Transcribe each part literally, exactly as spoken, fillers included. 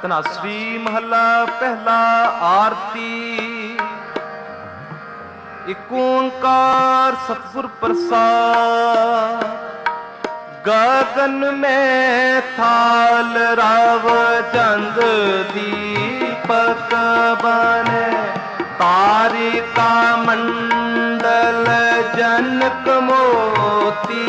ਧਨਾਸਰੀ ਮਹੱਲਾ ਪਹਿਲਾ। ਆਰਤੀ। ਇਕ ਓੰਕਾਰ ਸਤਿਗੁਰ ਪ੍ਰਸਾਦ। ਗगन में थाल राव चंद दीपक बने। तारिका मंडल जनक मोती।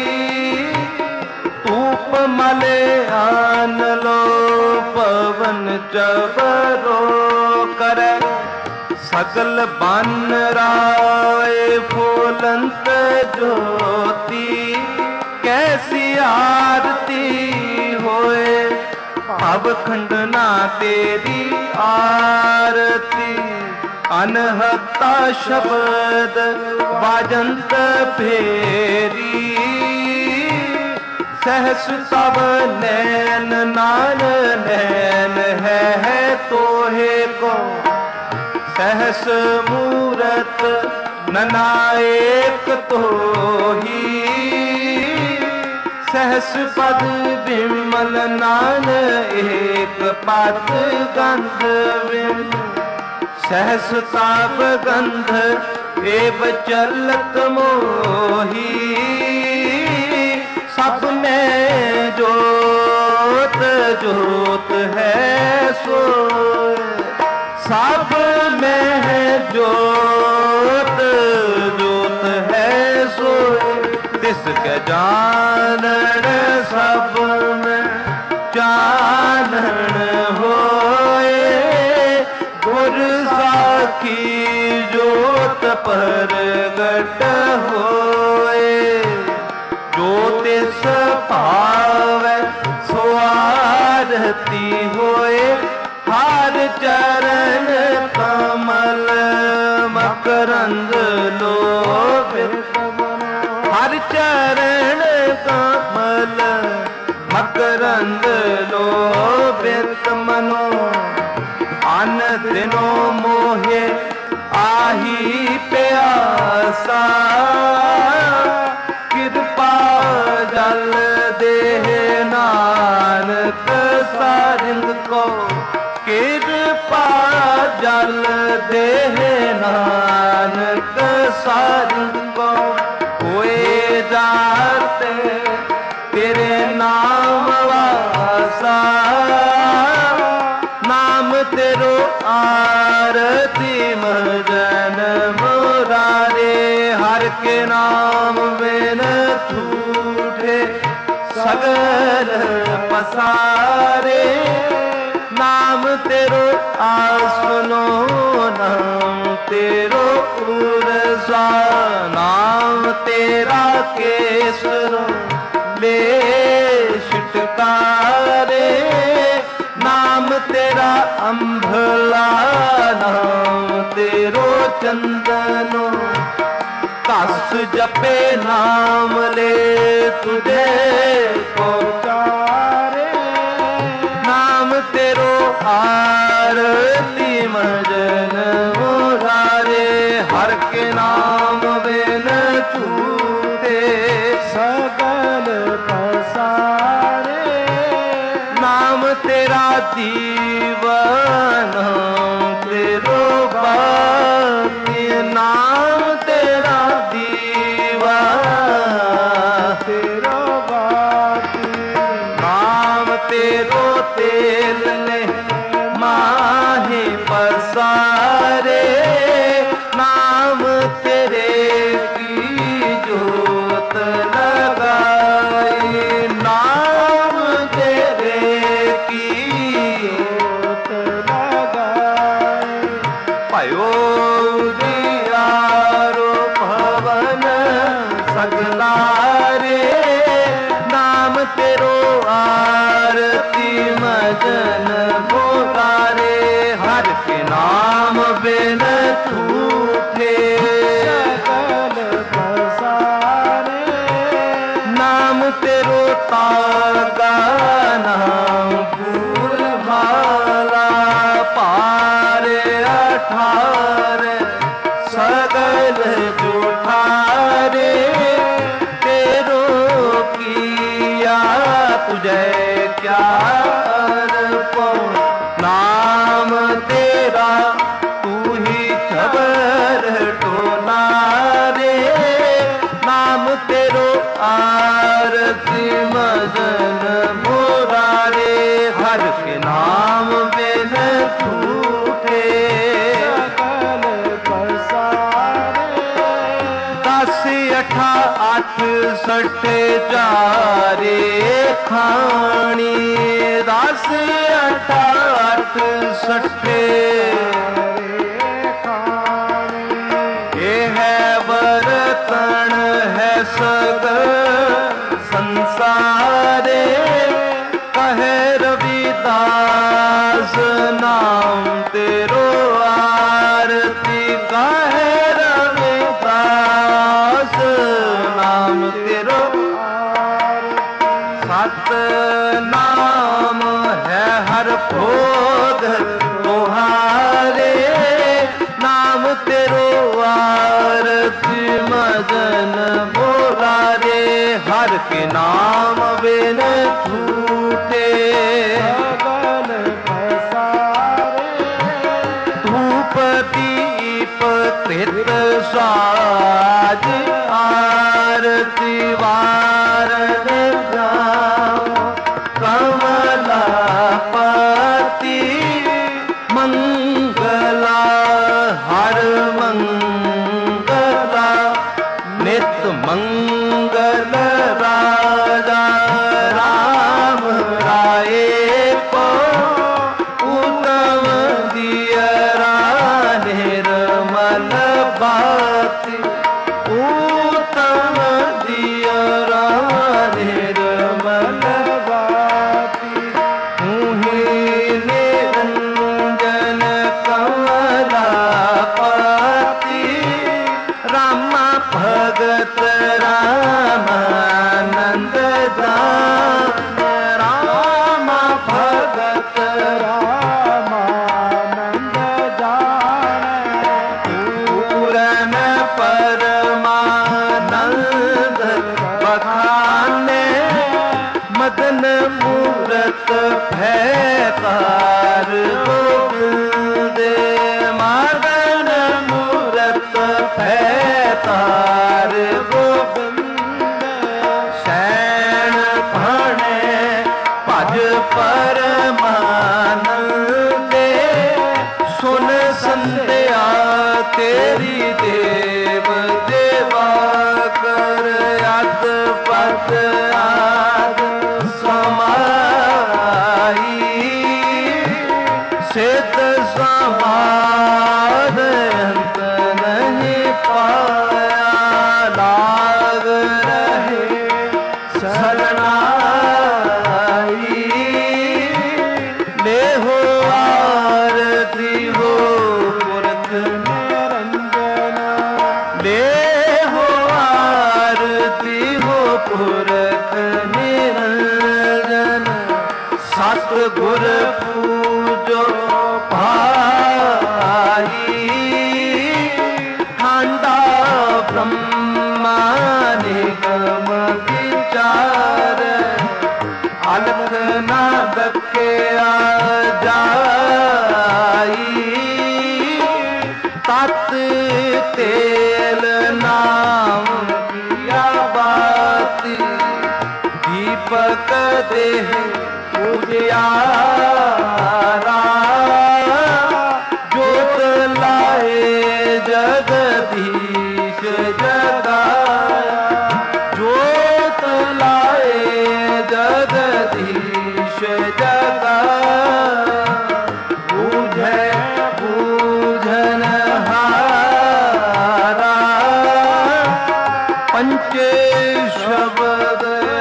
धूप मले आन लो पवन चबरो करे। सगल बन राय फूलंत ज्योति। कैसी आरती होए अब खंडना तेरी आरती। अनहता शब्द वाजंत फेरी। सहस तब नैन नान नैन है, है तोहे को। सहस मूरत ननाएक तो ही। सहस पद विमल नान एक पद गंध विम। सहस ताप गंध एव चलत मोही। सब में जोत जोत है सो। सब में है जोत जोत है सोए। तिसके जानन सब में जानन होए। गुर साखी जोत प्रगट होए। जो तिस भावै सो आरती होए। हर चरण कमल मकरंद लोभे। हर चरण कमल मकरंद लोभित मनो। अन दिनो मोहे आही प्यासा। कृपा जल देह नानक सारिंद को। कृपा जल देह नानक सारिंद को। होए जाते तेरे नाम वासा। नाम तेरो आरती मजन मुरारे। हर के नाम में न छूटे सगल पसारे। नाम तेरो आसनो नाम तेरो उरसा। नाम तेरा केसरो ले छिटकारे। नाम तेरा अम्भला नाम तेरो चंदनो। कस जपे नाम ले तुझे को चारे। नाम तेरो आरती मजन मुरारे। हर के नाम बिन छूटे सगल पसारे। नाम तेरा दीवान तेरो बाती। नाम तेरा दीवा तेरो बाती। नाम तेरो तेल ने माहे पसारे। नाम तेरे की जोत लगाई। नाम तेरे की जोत लगाई। भयो जियारो भवन सगलारे। नाम तेरो आरती मजन पुकारे। हर के नाम बिन छूटे सकल पसारे। नाम तेरो तागा नाम फूल माला। पारे अठारे सगल जुठारे। तेरो किया तुझे क्या अर्पण। आरती मदन मुरारे हर के नाम बिन छूटे सकल पसारे दस अठा अठ सटे चारे खानी दस अठा अठ सटे बरतन है सगल संसारे कहे रविदास नाम तेरो आरती कहे रविदास नाम तेरो सत नाम है हर भोग तुम्हारे नाम तेरो आरती मदन मुरारे हर के नाम बिन छूटे सकल पसारे धूप दीप कृत साज आरती वारन जाओ कमलापति मंगला हर मंगला नित मंगल राजा राम राय को उत्तम दियरा निर्मल बाती उत्तम दियरा निर्मल बाती निरंजन कमलापति रामा भगत रामानंद दान रामा भगत रामानंद दान पूरन परमानंद बखाने मदन मूरत भयकार गोविंद मदन मूरत भयकार गोविंद शैन भणे भज परमानंदे सुन संध्या तेरी देव देवा कर अद पद आद समाई सिद्ध समाद अंत नहीं पाया लाग रहे शरणाई ले हो आरती हो पुरख निरंजना ले हो आरती हो पुरख निरंजन सतगुर पूजो भाई ठांडा ब्रह्मा निगम विचार अलख ना दके आ जाई तत तेल नाम किया बाती दीपक देह उजियारा जोत लाए जगदीश जगाया जोत लाए जगदीश जगाया बूझे बूझन हारा पंचे शब्द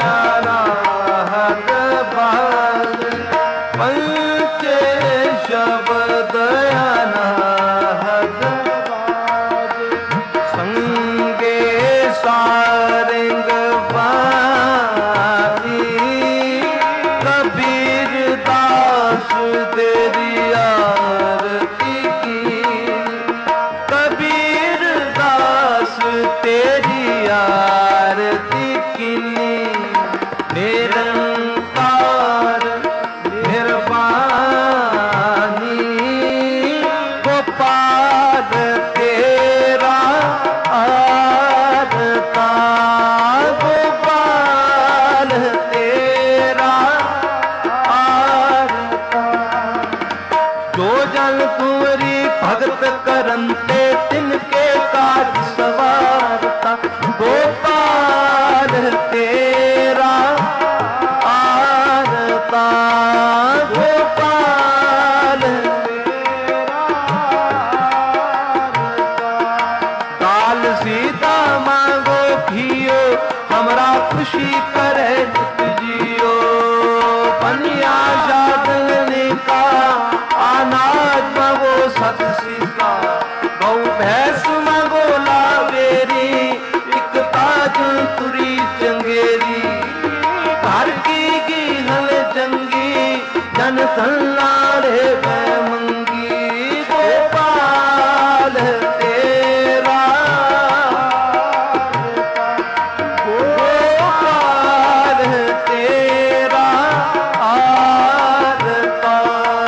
अनाहत बाल पंचे शब्द अनाहत बाल संगे सारंग बानी कबीर दास तेरी आरती की कबीर दास तेरी आरती की निरंकार निर्वाणी गोपाल तेरा आरता गोपाल घर की गीहल जंगी जन संलाड़े मंगी गोपाल तेरा गोपाल तेरा आरता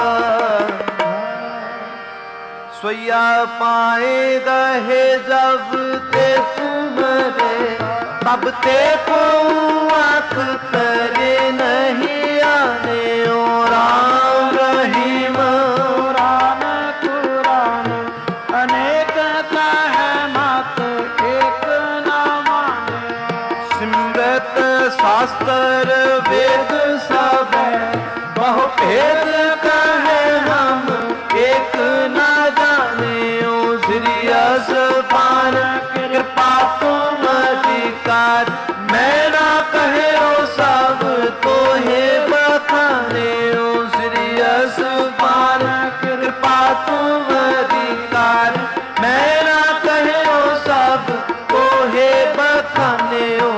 सोया पाए गहे जब ते सुमरे तब ते को आँख करे नहीं आने ओ राम रहीम कुरान कुरान अनेक कहे मत एक न माने सिमरत शास्त्र वेद सब बहु भेद कहे हम एक न जाने ओ श्रीयस पार कृपा तुम अधिकार मैं ना कहे ओ सब तो हे बखाने ओ श्रीयस पार कृपा तुम अधिकार मैं ना कहे ओ सब तो हे बखाने ओ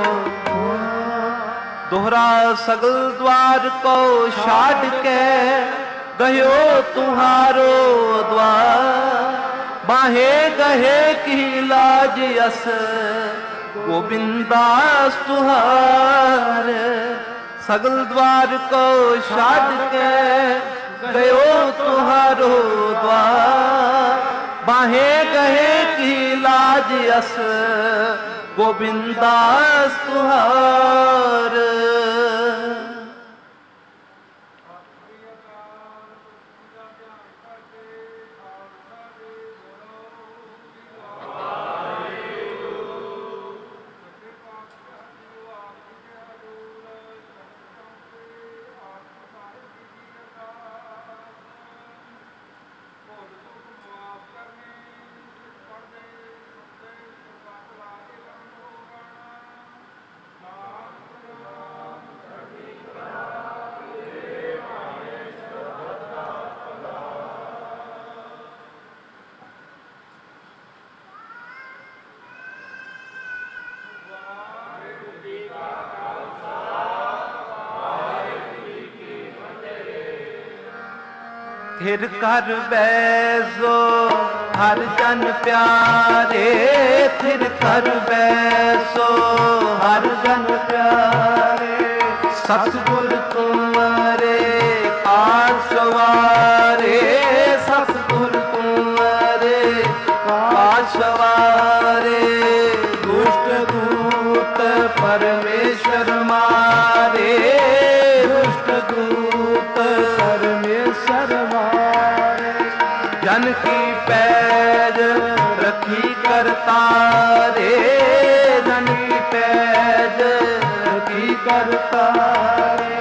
दोहरा सगल द्वार को छाड़ के गयो तुम्हारो द्वार बाहे गहे की लाज यस गोविंदास तुहार सगल द्वार को छाड़ के गयो तुम्हारो द्वार बाहे गहे की लाज यस गोविंदास तुहार थिर कर बैसो हर जन प्यारे थिर कर बैसो हर जन प्यारे सतगुर तुम्हारे आसवारे सतगुर तुम्हारे आसवारे दुष्ट दूत परमेश्वर मारे दुष्ट दूत परमेश्वर जन की पैज रखी करता रे जन की पैज रखी करता रे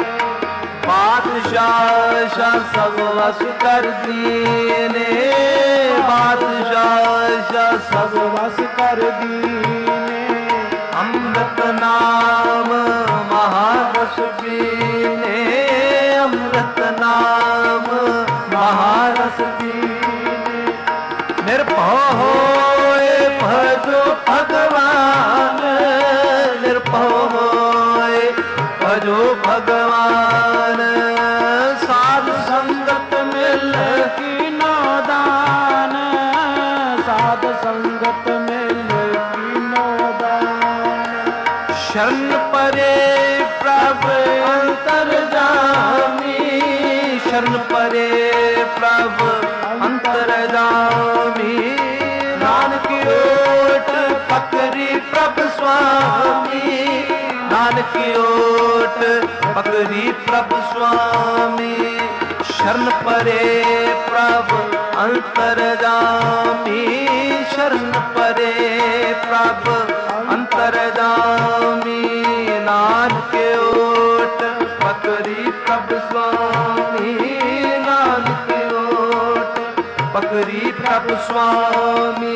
बादशाह शाह सब वस कर दीने बादशाह शाह सब वस कर दीने अमृत नाम महारस पीने अमृत नाम महारस पीने निर्भय होए भजो भगवान निर्भय होए भजो भगवान साध संगत मिल की नौदान साध संगत मिल की नौदान शरण परे प्रभु अंतरजामी शरण परे प्रभु अंतरजामी नानक ओट पकड़ी प्रभु स्वामी नानक ओट पकड़ी प्रभु स्वामी शरण परे प्रभु अंतरजामी शरण परे प्रभु अंतरजामी नानक ओट पकड़ी प्रभु स्वामी नानक ओट पकड़ी प्रभु स्वामी।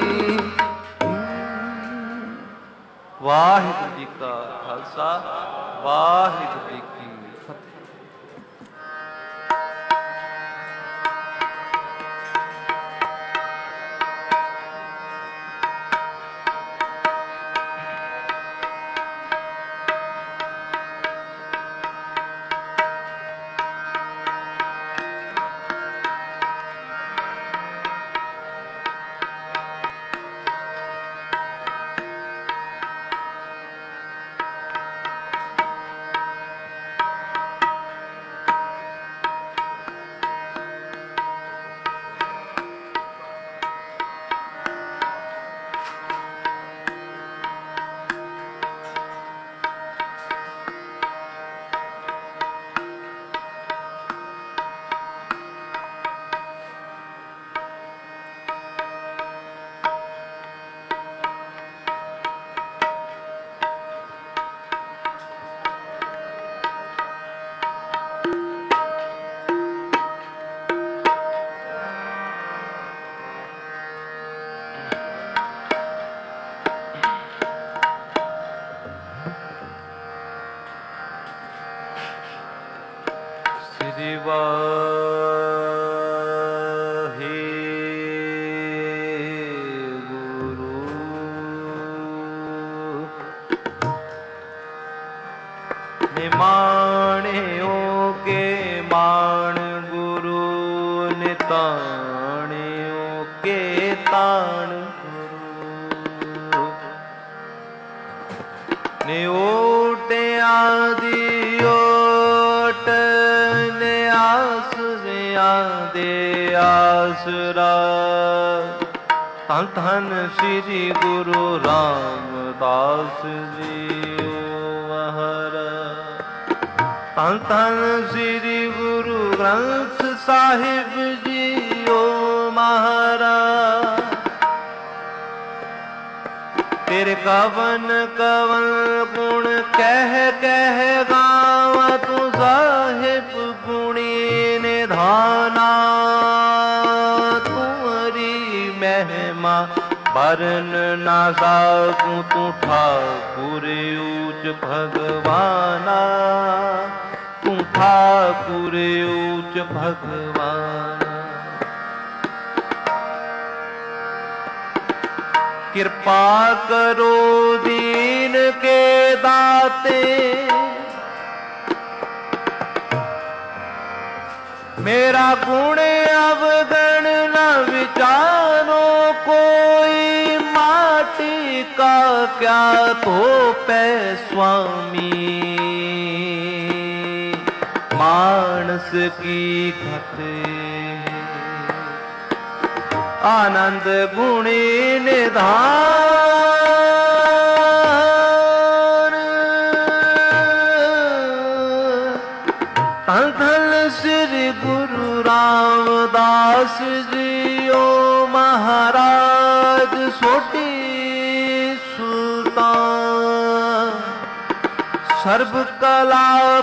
वाहिगुरु जी का खालसा वाहिगुरु जी की फतेह। श्री वाहे गुरु। निमाणियों के मान गुरु, निताणियों के ताण गुरु। निओटे आदि ओट ने आस दे आसरा। धन धन श्री गुरु रामदास जी महाराज। धन धन श्री गुरु ग्रंथ साहिब जी ओ महाराज। तेरे कवन कवन गुण कह कह गावा तू साहिब गुणी निधाना। तुम्हारी महिमा बरन ना साकूं तू ठाकुर ऊच भगवाना। तू ठाकुर ऊच भगवाना। कृपा करो दीन के दाते। मेरा गुण अवगण न विचारो कोई। माटी का क्या तोपै स्वामी। मानस की घटे आनंद गुणी निधान। धन धन श्री गुरु रामदास जी ओ महाराज। सोटी सुल्तान सर्व कला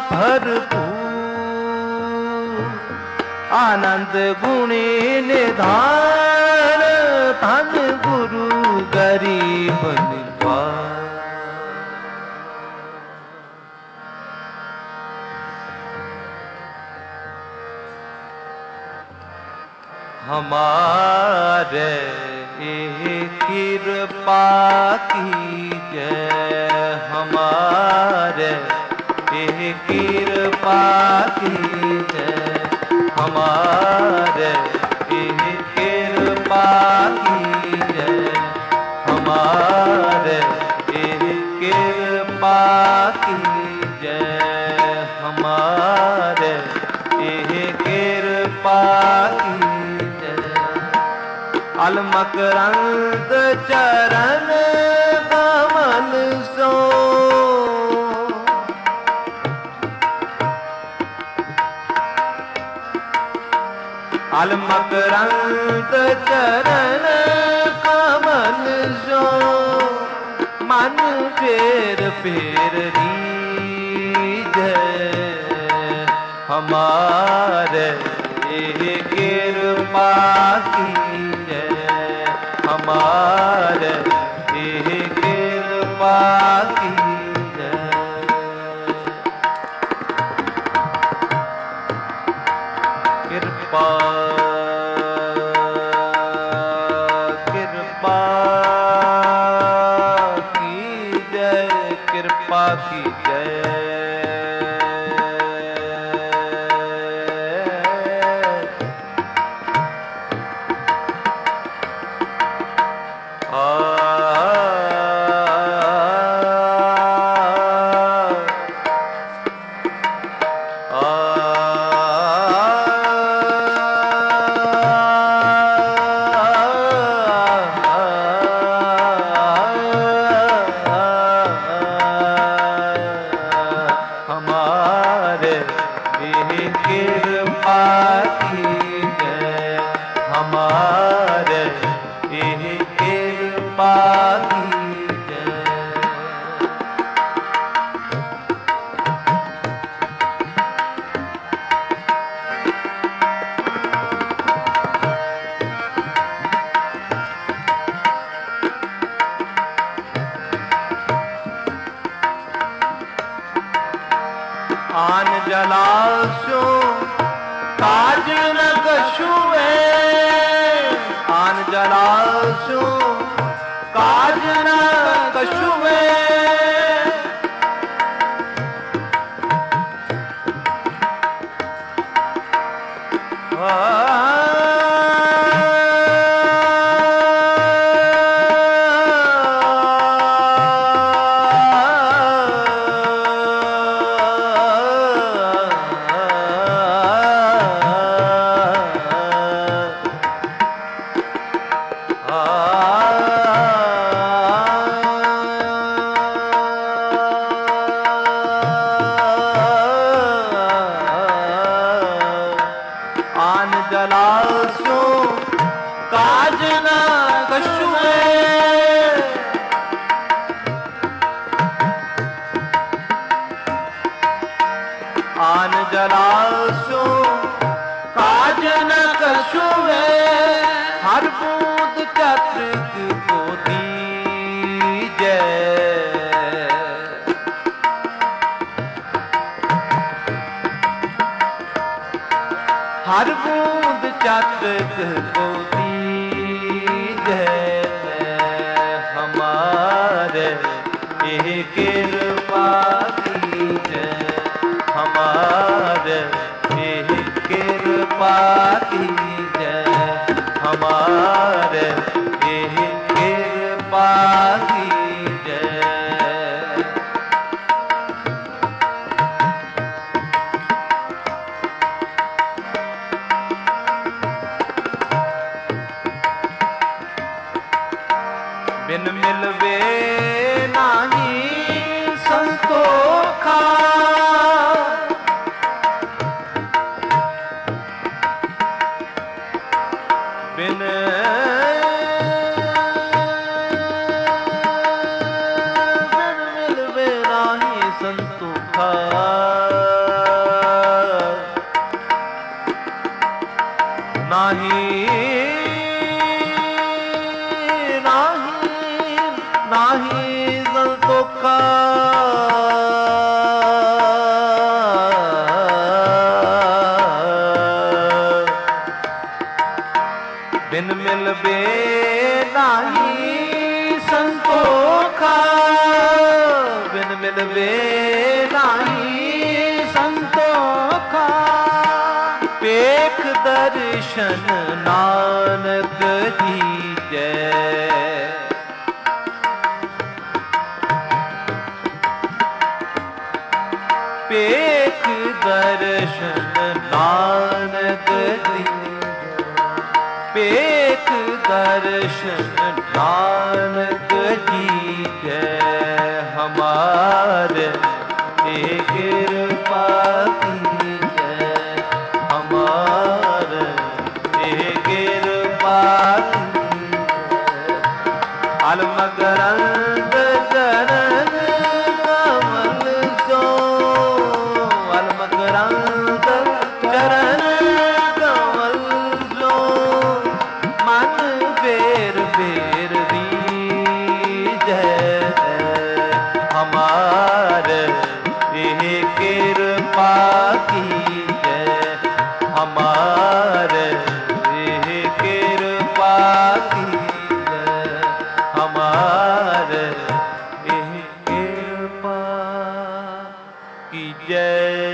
भरपूर। आनंद गुणी निधान। धन गुरु गरीब निवार। हमारे कृपा कीजिए। हमारे कृपा कीजिए। हमारे कृपा कीजिए। हमारे कृपा कीजिए। हमारे कृपा कीजिए। अलमकरंद चरण कमल सो। अलमकरंद चरण कमल सो। मन फेर फेर रीझे। हमारे कृपा कीजिए। हमारे कृपा कीजिए। कृपा कृपा कीजिए। कृपा कीजिए। आन जलाशों काज न कछुए आन जलासु काज न कछुए आन जलासु काज न कछुए हर बूंद चतुर्थ को दीजै हर बूंद चतुर्थ को दीजै हमारे ये कृपा कीजै हमारे ये कृपा कीजै हमारे ये कृपा कीजै बिन मिलवे नाही संतोखा बिन बिन मिलवे नाही संतोखा नाही नाही संतोखा बिन मिलवे नाही संतोखा बिन मिलवे नाही संतोखा पेख दर्शन नानक दीजै पेख दर्शन नानक दीजै पेख दर्शन नानक दीजै हमारे ये कृपा कीजै हमारे ये कृपा कीजै अलमकरंद चरण कमल सो अलमकरंद चरण कमल सो मन फेर फेर बीजै हमारे ये कृपा कीजै हमारे ये कृपा कीजै हमारे ये कृपा कीजै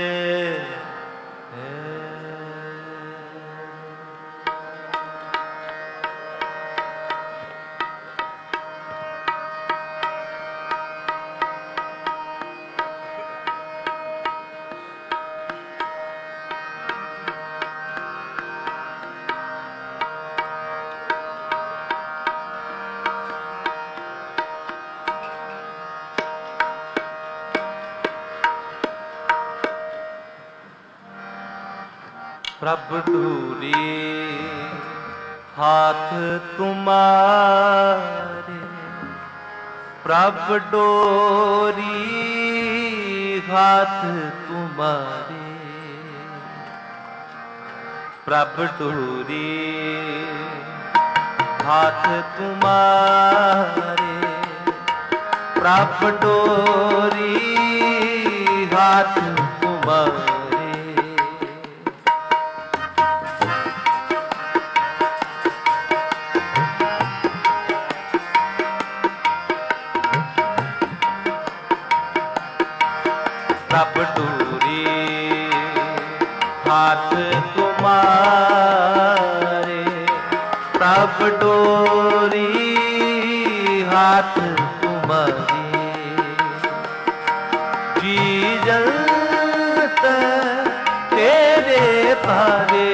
प्रभु दूरी हाथ तुम्हारे प्रभु डोरी हाथ तुम्हारे प्रभु डोरी हाथ तुम्हारे प्रभु डोरी हाथ तुम्हारे डोरी हाथ तुम्हारे, प्रभ डोरी हाथ तुम्हारी, जी जलत तेरे तारे,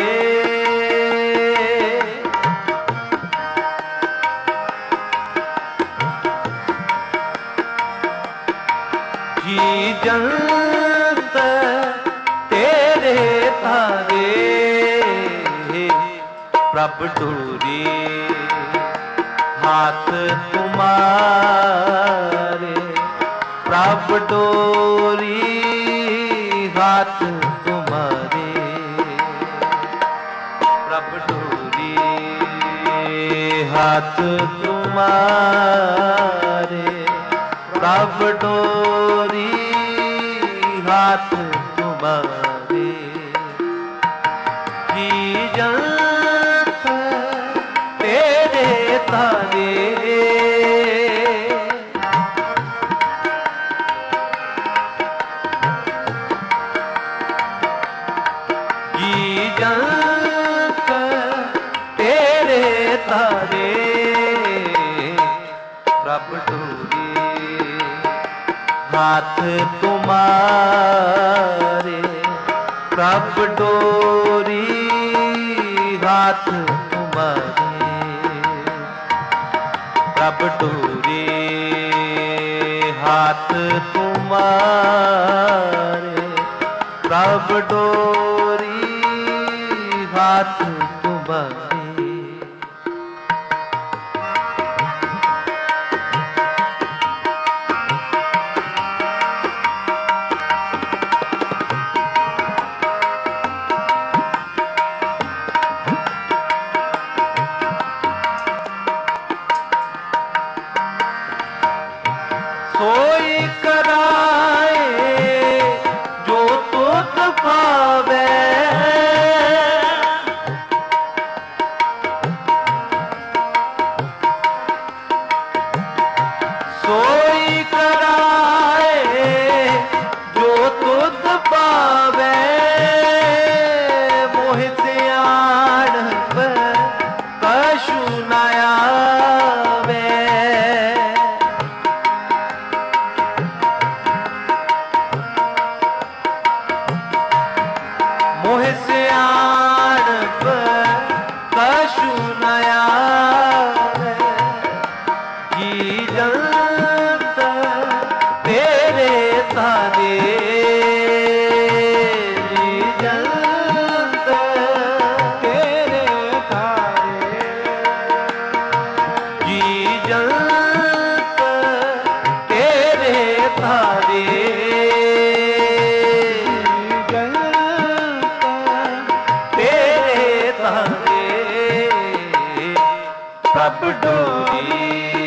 जी जलत तेरे तारे, प्रभ डोरी हाथ तुम्हारे, प्रभ डोरी हाथ तुम्हारे, प्रभ डोरी हाथ तुम्हारे, प्रभ डोरी हाथ तुम्हारे, जी जलत तेरे तारे, जी जलत तेरे तारे, प्रभ डोरी हाथ तुम्हारे, प्रभ डोरी हाथ तुम्हारे, प्रभ डोरी हाथ तुम्हारे, प्रभ डोरी हाथ तुम्हारे, सोई कराए जो तुत पावे, सोई कराए जो तुत पावे, मोह सियाण कछु न आवे, मोह सियाणप कछु न आवे, जी जलत तेरे तारे, जी जलत तेरे तारे, जी जलत तेरे तारे, प्रभ डोरी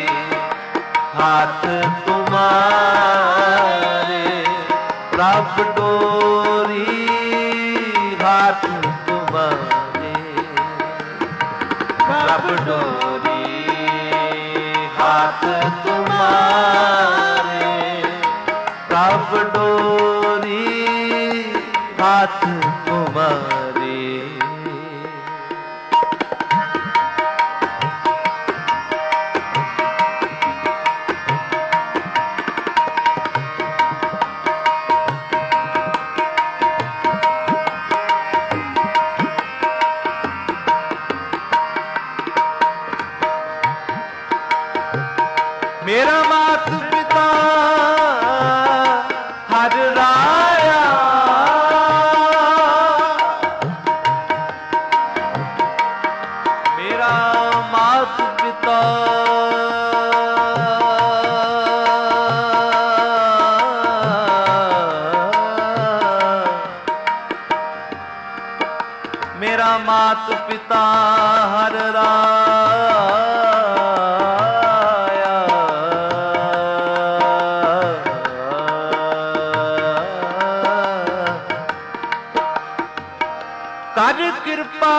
हाथ तुम्हारे, प्रभ डोरी हाथ तुम्हारे, प्रभ डोरी हाथ तुम्हारे, प्रभ डोरी हाथ तुम्हारे, मेरा मात पिता हर राया, मेरा मात पिता मेरा मात पिता हर राया, कर कृपा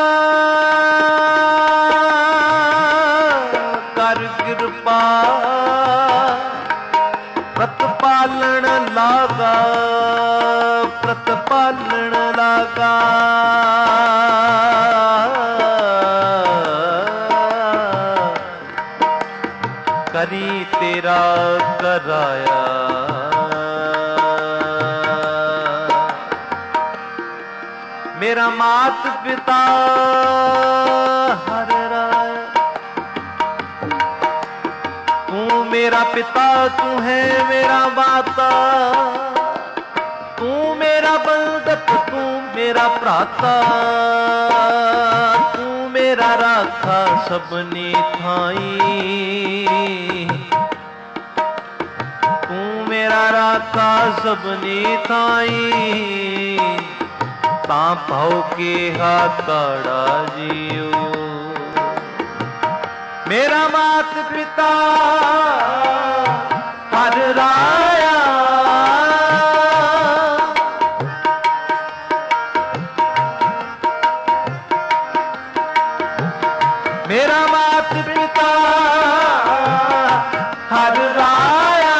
कर कृपा व्रत पालन लागा, क्या कराया। मेरा मात पिता हर राय, तू मेरा पिता, तू है मेरा माता, तू मेरा बंधप, तू मेरा भ्राता, तू मेरा राखा सबनी थाई, तू मेरा राखा सबनी थाई, ता भाव के हाथाड़ा जियो। मेरा मात पिता हर राया, मेरा मात पिता हर राया,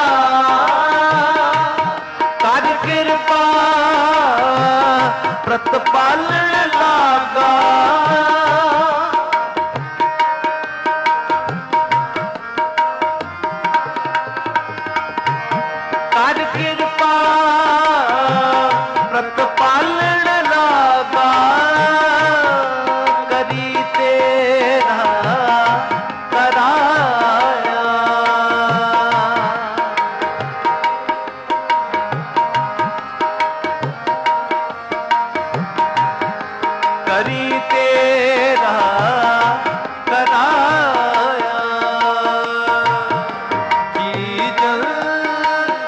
कर कृपा प्रतिपालन लागा, कर कृपा प्रतिपालन लागा, करी तेरा कराया। करी तेरा कराया, जी जंत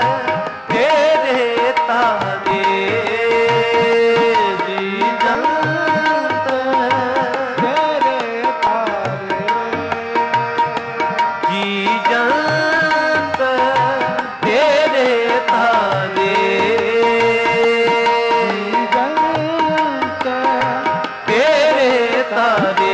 तेरे तारे, जी जंत तेरे तारे, जी जंत तेरे तारे, जंत तेरे तारे,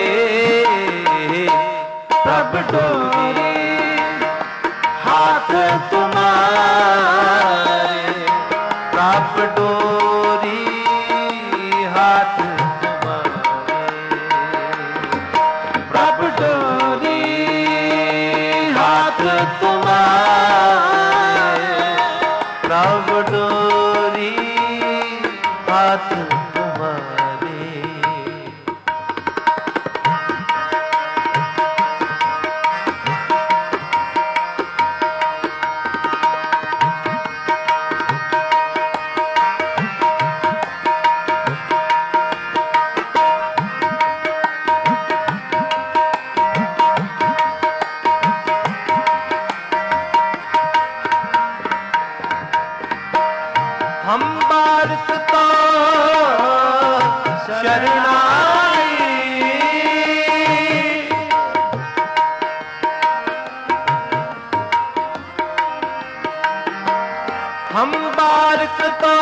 प्रभ डोरी हाथ तुम्हारे, प्रभ डोरी हाथ तुम्हारे, प्रभ डोरी हाथ तुम्हारे, प्रभ डोरी हाथ तुम्हारे। हम भारत तो शरणाई, हम भारत तो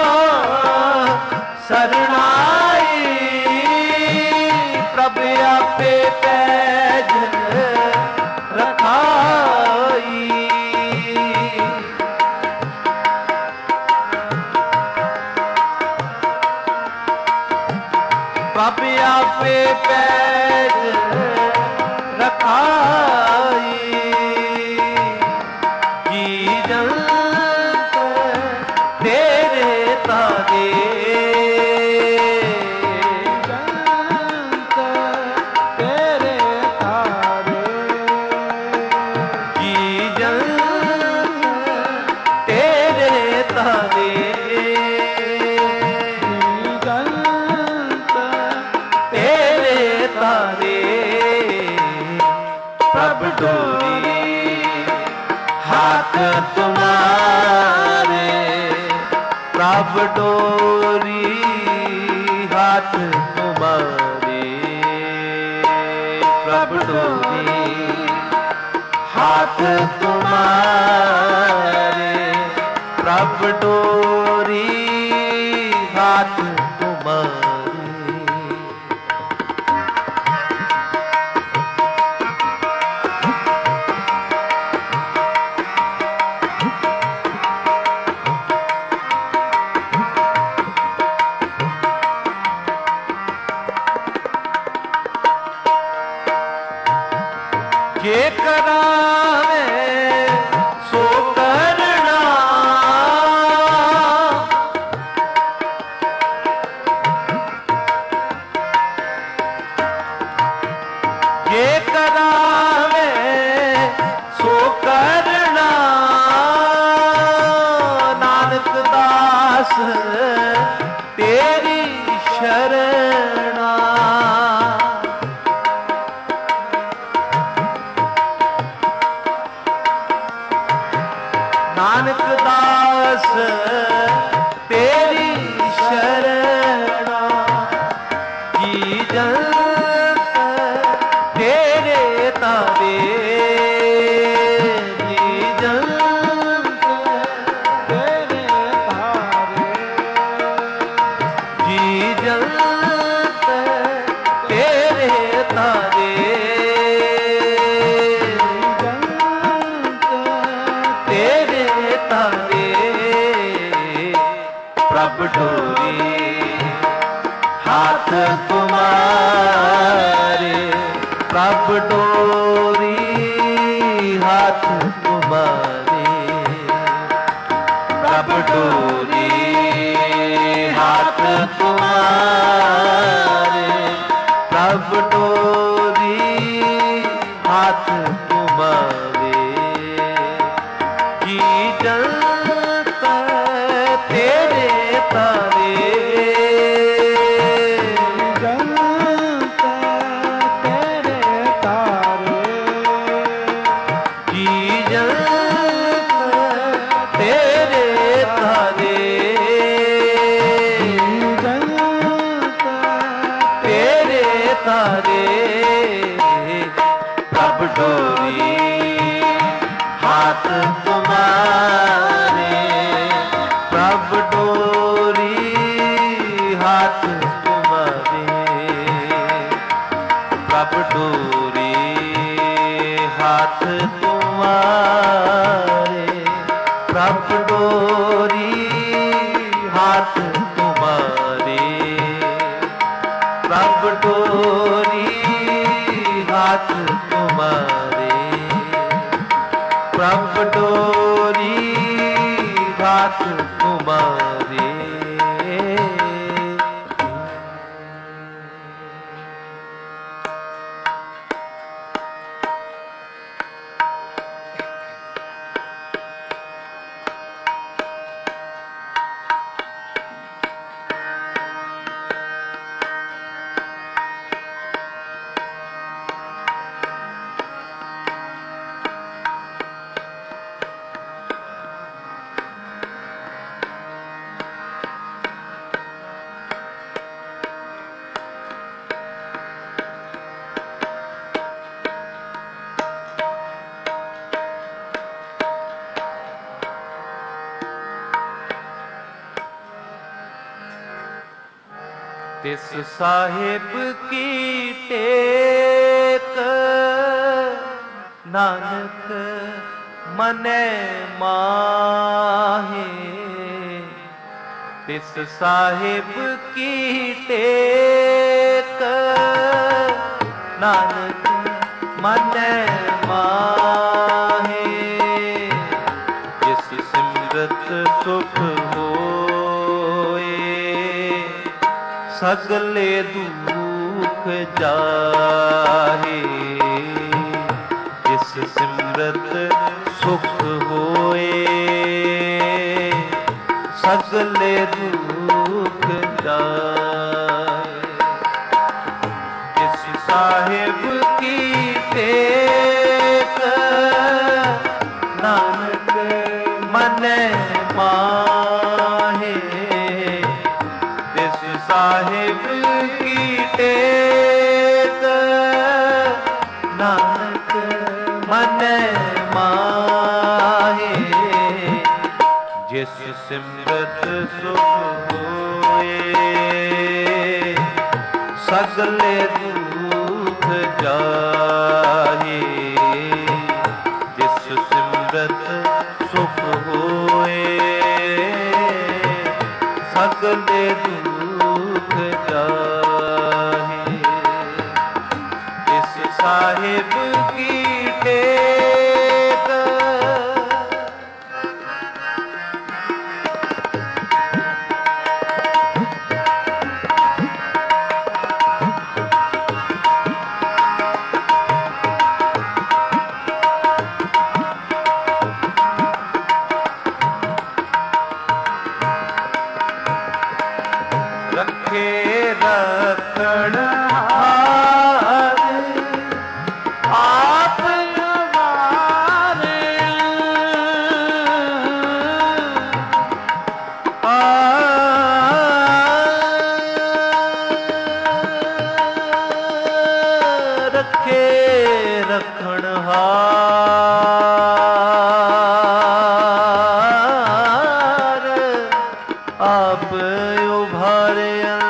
शरणाई, प्रभु आपे पैज रखाई, प्रभु आपे पैज रखाई, जी जंत तेरे तारे, जंत तेरे तारे, जी जंत तेरे तारे, जंत तेरे तारे, प्रभ डोरी हाथ तुम्हारे, प्रभ डोरी हाथ तुम्हारे, प्रभ डोरी हाथ तुम्हारे, प्रभ डोरी हाथ तुम्हारे। के करावे तेरी शरणा। नानक दास तेरी शरणा, जी जंत तेरे तारे, जी जंत तेरे तारे, जी जंत तेरे तारे, तेरे तारे। प्रभ डोरी हाथ तुम्हारे, प्रभ डोरी हाथ तुम्हारे, प्रभ डोरी हाथ तुम्हारे, प्रभ डोरी हाथ तुम्हारे, जी जंत तेरे तारे, जंत तेरे तारे, जी जंत तेरे तारे, जंत तेरे तारे। प्रभ डोरी हाथ तुम्हारे, प्रभ डोरी हाथ तुम्हारे, प्रभ डोरी हाथ तुम्हारे, प्रभ डोरी हाथ तुम्हारे, प्रभ डोरी हाथ तुम्हारे, प्रभ डोरी हाथ तुम्हारे। तिस साहिब की टेक नानक मनै माहे, तिस साहिब की टेक नानक मनै माहे, जिस सिमरत सुख होए सगले दुख जाहे, जिस सिमरत सुख होए सगले दुख जाहे, जिस साहिब की टेक नानक मनै माहे, साहिब की टेक नानक मनै माहे, जिस सिमरत सुख होए सगले दुख जाहे, जिस सिमरत सुख होए सगले दुख जाहे, इस साहिब की टेक रखे रखण हार आप हमारे रखे रखण हार आप उभारे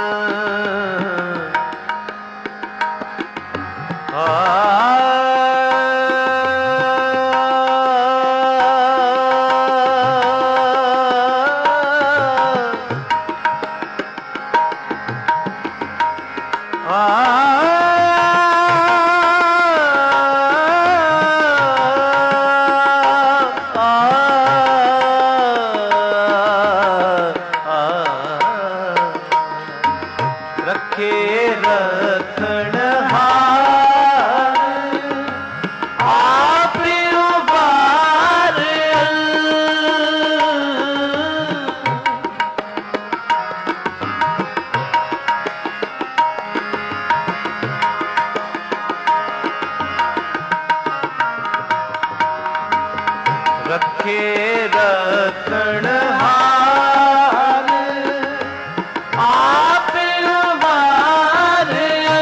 रखे रखण हार आप उबारे रखे रखण हार आप उबारे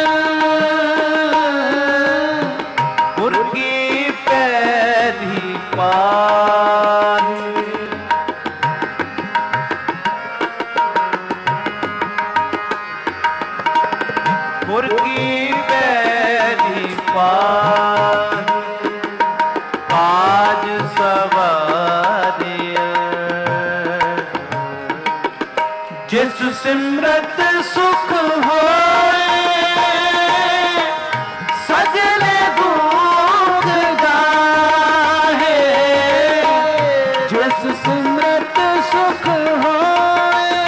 उनकी पैरी पार उनकी पैरी पार आज सवारिया जिस सिमरत सुख होए सजले भूख गाहे जिस सिमरत सुख होए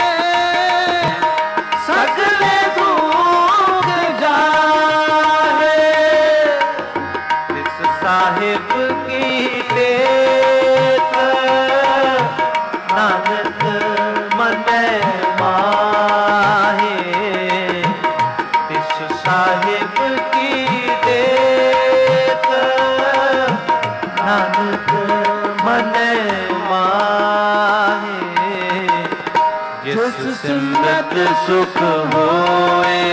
सजले भूख गाहे इस साहिब की टेक नानक मने माहे तिस साहिब की देत नानक मने माहे जिस सिमरत सुख होए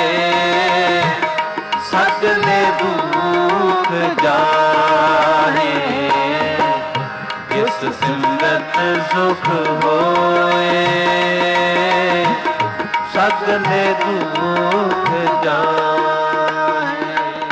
सगले भूख जाहे जिस सिमरत सुख होए सगले दुख जाए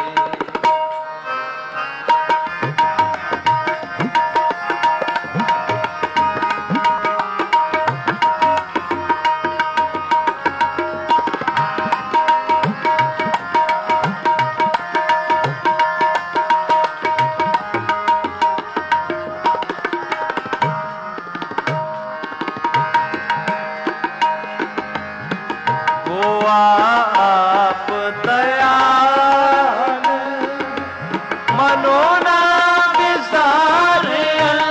आप दयाल मनो ना विसारे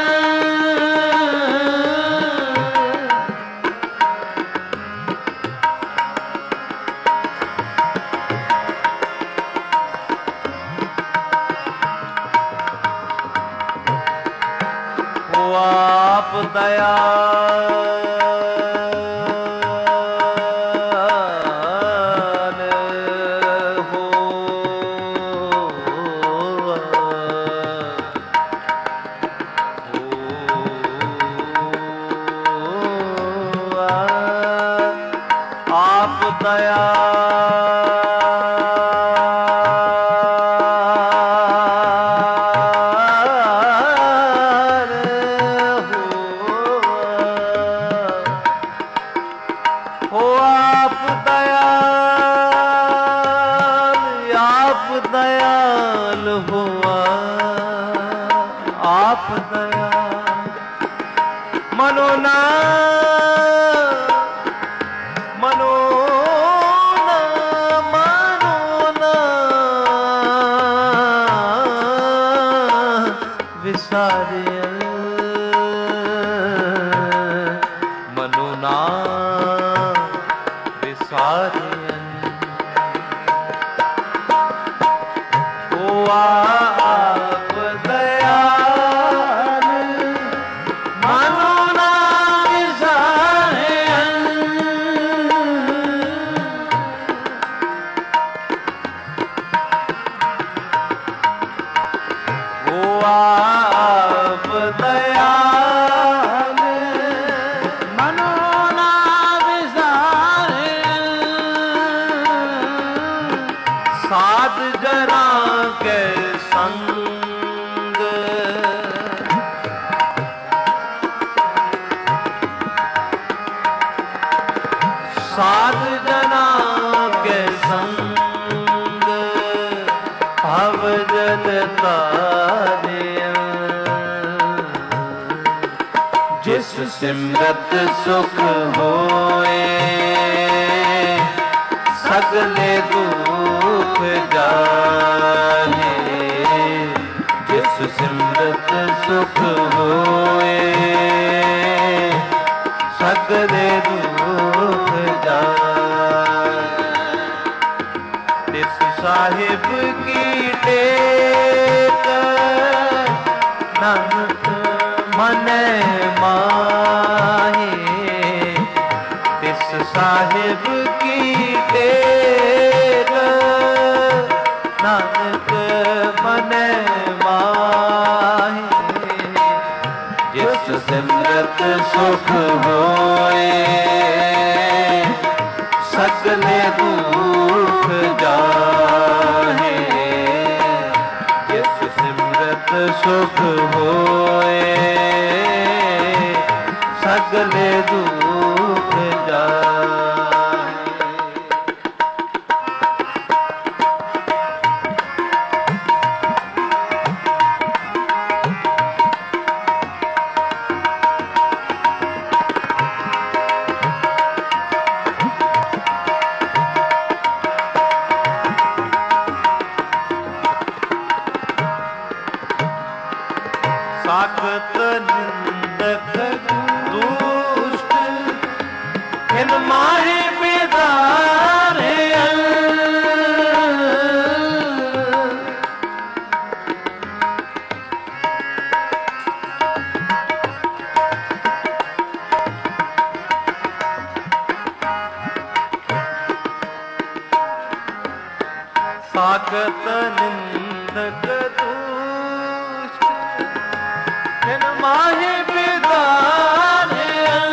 वो आप दयाल दयाल हो आप दयाल आप दयाल हुआ आप दयाल मनो ना मनो ना साध जना के संग भव जल तारिया। जिस सिमरत सुख होए सगले दुख जाने। जिस सिमरत सुख होए सगले दुख जाने। तिस साहिब की टेक नानक मन माहे। तिस साहिब की टेक नानक मन माहे। जिस सिमरत सुख होए सगले दुख जाहे। जिस सिमरत सुख होए सगले दुख जाहे। साखत निंदक दुष्ट इन माहे बेदारे। साखत निंदक दुष्ट इन माहे बेदारे।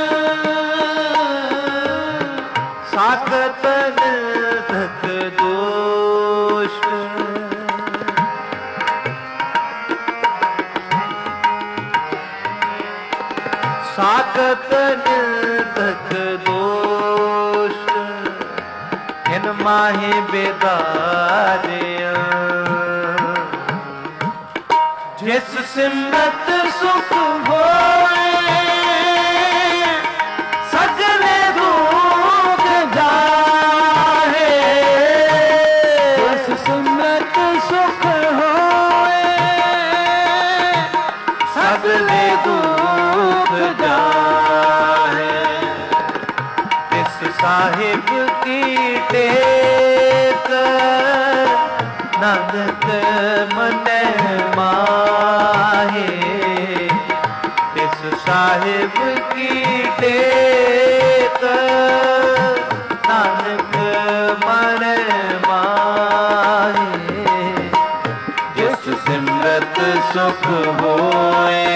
साखत निंदक दुष्ट साखत निंदक दुष्ट इन माहे बेदारे। जिस सिमरत सुख होए सगले दुख जाहे। जिस सिमरत सुख होए सगले दुख जाहे। तिस साहिब की टेक नानक मन माहे। तिस साहिब की टेक नानक मन माहे। जिस सिमरत सुख होए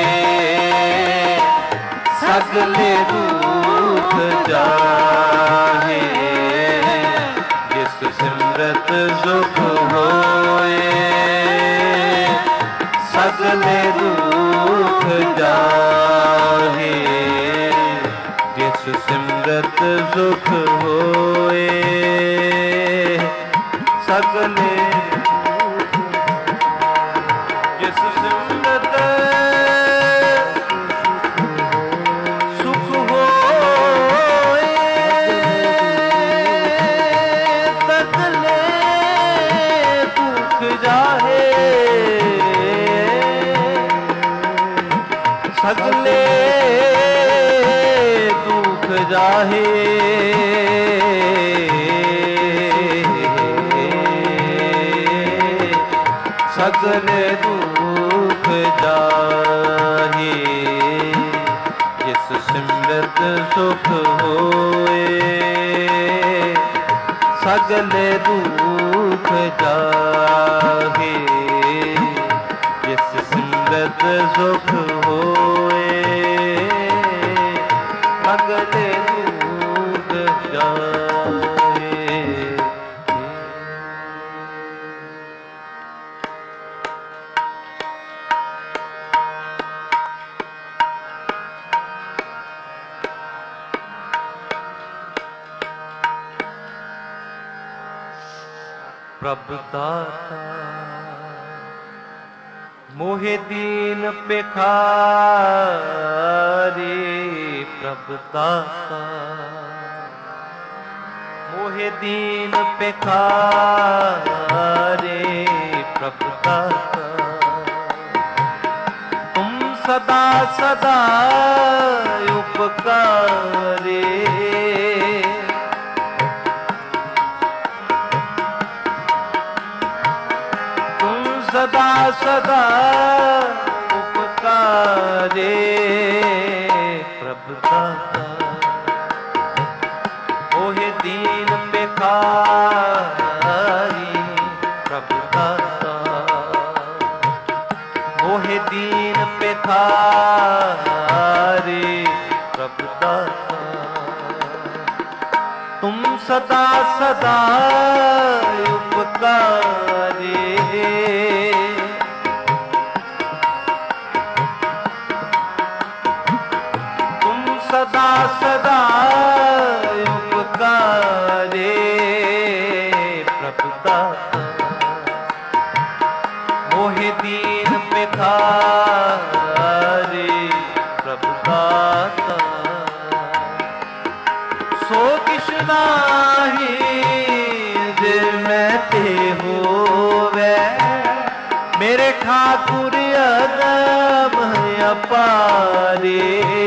सगले दुख जाहे। जिस सिमरत सुख होए सगले दुख जाहे। जिस सिमरत सुख होए सगले जिस सिमरत सुख होए सगले दुख जाहे। सगले दुख जाहे। सगले दुख जाहे। जिस सिमरत सुख होए सगले दुख जाहे। जिस सिमरत सुख होए सगले दुख जाहे। प्रभु दाता मोहे दीन पेखारी प्रभु दाता मोहे दीन पेखारे प्रभु दाता तुम सदा सदा उपकारे सदा सदा उपकारे प्रभु दाता मोहे दीन पेखारी प्रभु दाता मोहे दीन पेखारी प्रभु दाता तुम सदा सदा उपकारे सदा सदा उपकारे प्रभु दाता मोहे दीन पेखारे प्रभु दाता सो किश नाही दिल में ते होवे मेरे ठाकुर अदम अपारे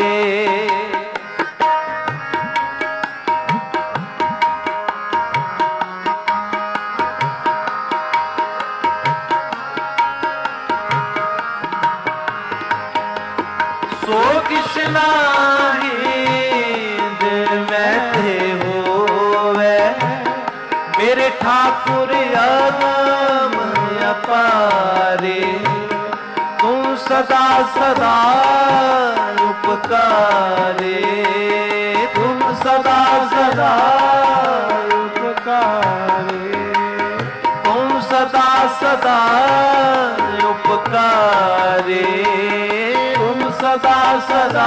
सो किश नाही दिल में ते होवे मेरे ठाकुर अदम अपारे तू सदा सदा उपकारे तुम सदा सदा उपकारे तुम सदा सदा उपकारे सदा सदा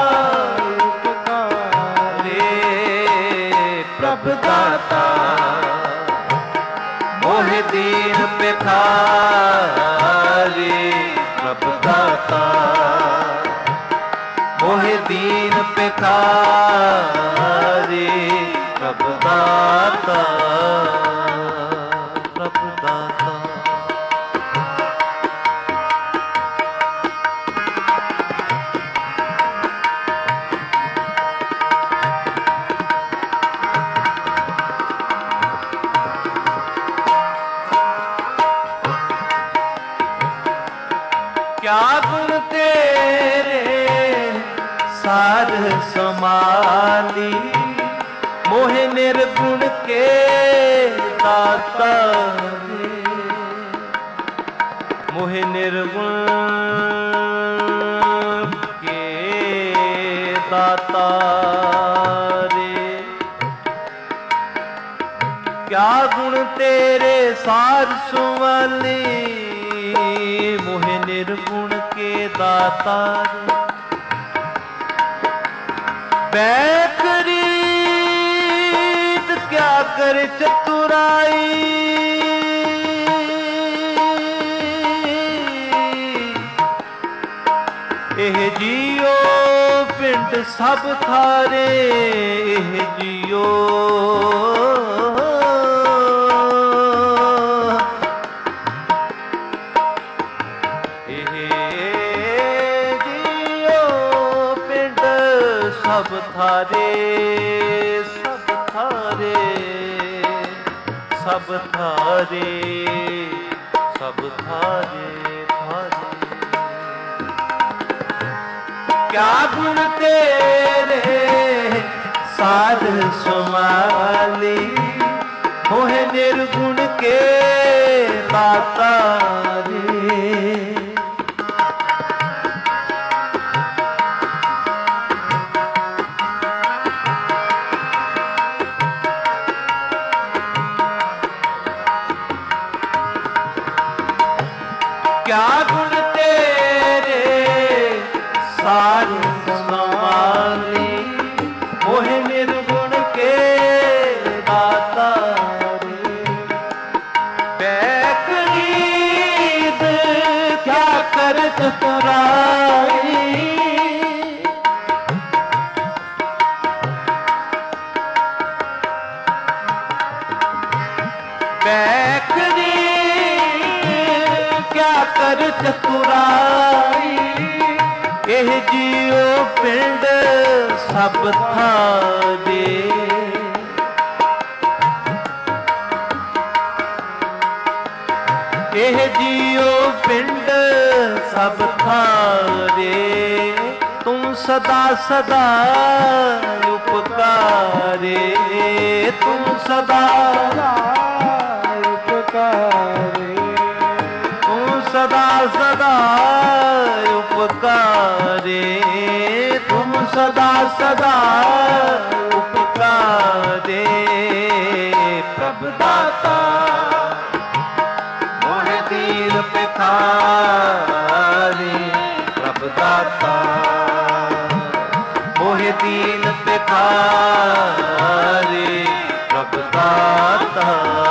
उपकारे प्रभु दाता मोहे दीन पेखारे प्रभु दाता मोहे दीन पेखारे प्रभु दाता प्रभु दाता क्या गुण तेरे साध समाली मोहे निर्गुण के दाता रे मोहे निर्गुण के दाता रे क्या गुण तेरे साध समाली मोहे निर्गुण के दाता बैखरीद क्या कर चतुराई एह जियो पिंड सब थारे एह जियो सब थारे सब थारे सब थारे सब थारे थारे क्या गुण तेरे साध समाली मोहे निर्गुण के दाता रे क्या गुण तेरे सार समाली मोहे निर्गुण के दाता रे बैखरी क्या कर चतुराई, एह जियो पिंड सब थारे। एह जियो पिंड सब थारे, तुम सदा सदा उपकारे। तुम सदा उपकारे, तुम सदा सदा उपकारे। तुम सदा सदा उपकारे। प्रभु दाता मोहे दीन पिखारे। प्रभु दाता मोहे दीन पिखारे। प्रभु दाता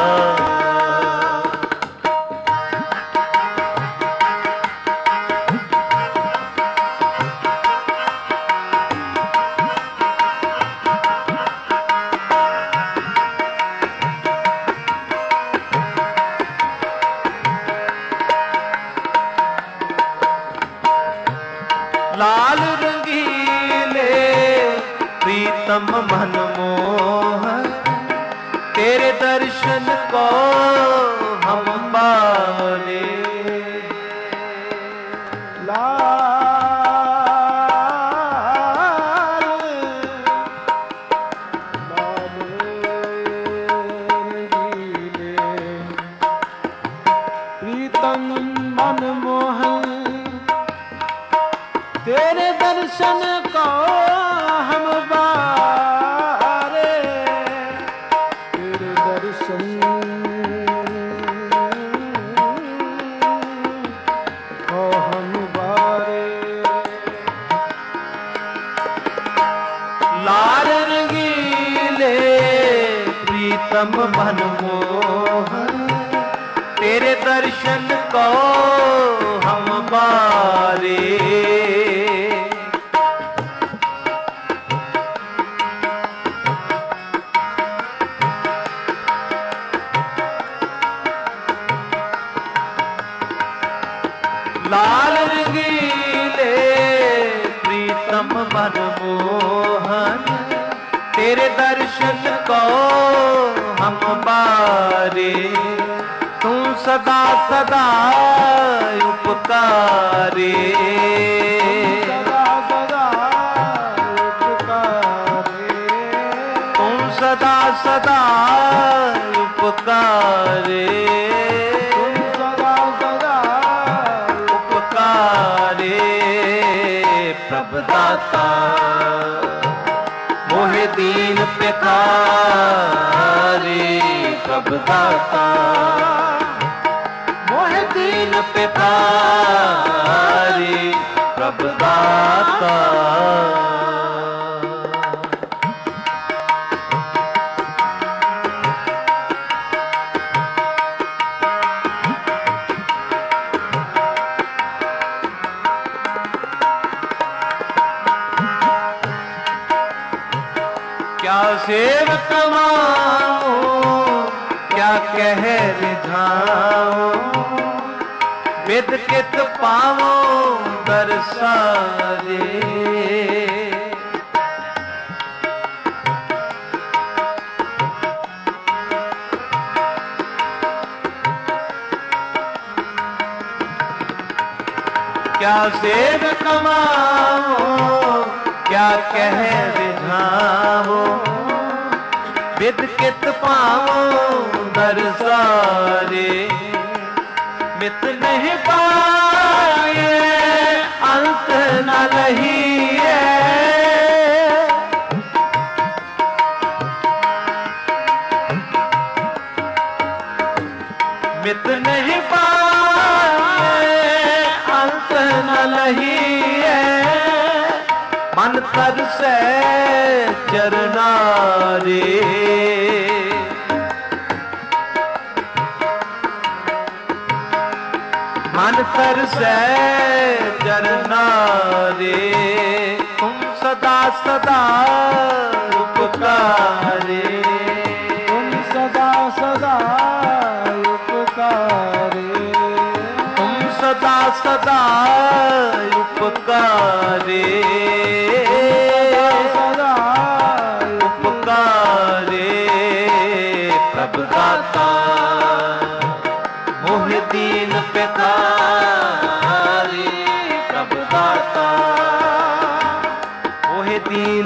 लाल रंगीले प्रीतम मन मोहन, तेरे दर्शन को हम पारे। लाल लाल रंगीले प्रीतम मन मोहन, तेरे दर्शन को हम बारे। तेरे दर्शन को हम बारे। लाल रंगीले प्रीतम मन मोहन, तेरे दर्शन को हम बारे। लाल रंगीले प्रीतम मन मोहन, तेरे दर्शन को हम बारे। तू सदा सदा उपकारे। सदा सदा उपकारे, तू सदा सदा उपकारे। सदा सदा उपकारे। प्रभु दाता मोहे दीन पिखारे। प्रभु दाता मोहे दीन पिखारे। प्रभु दाता क्या सेवक माओ, क्या कह रिझाओ, विद कित पावो दरसारे। क्या सेवक माओ, क्या कह रिझाओ, विद कित पावो दरसारे। मित नहीं पाए अंत न लहिए, मित नहीं पाए अंत न लहिए। मन तरसै चरनारे, मन तरसै चरनारे। तुम सदा सदा उपकारे। तुम सदा सदा सदा उपकारे सदा उपकारे प्रभु दाता मोहि दीन पिखारे प्रभु दाता मोहि दीन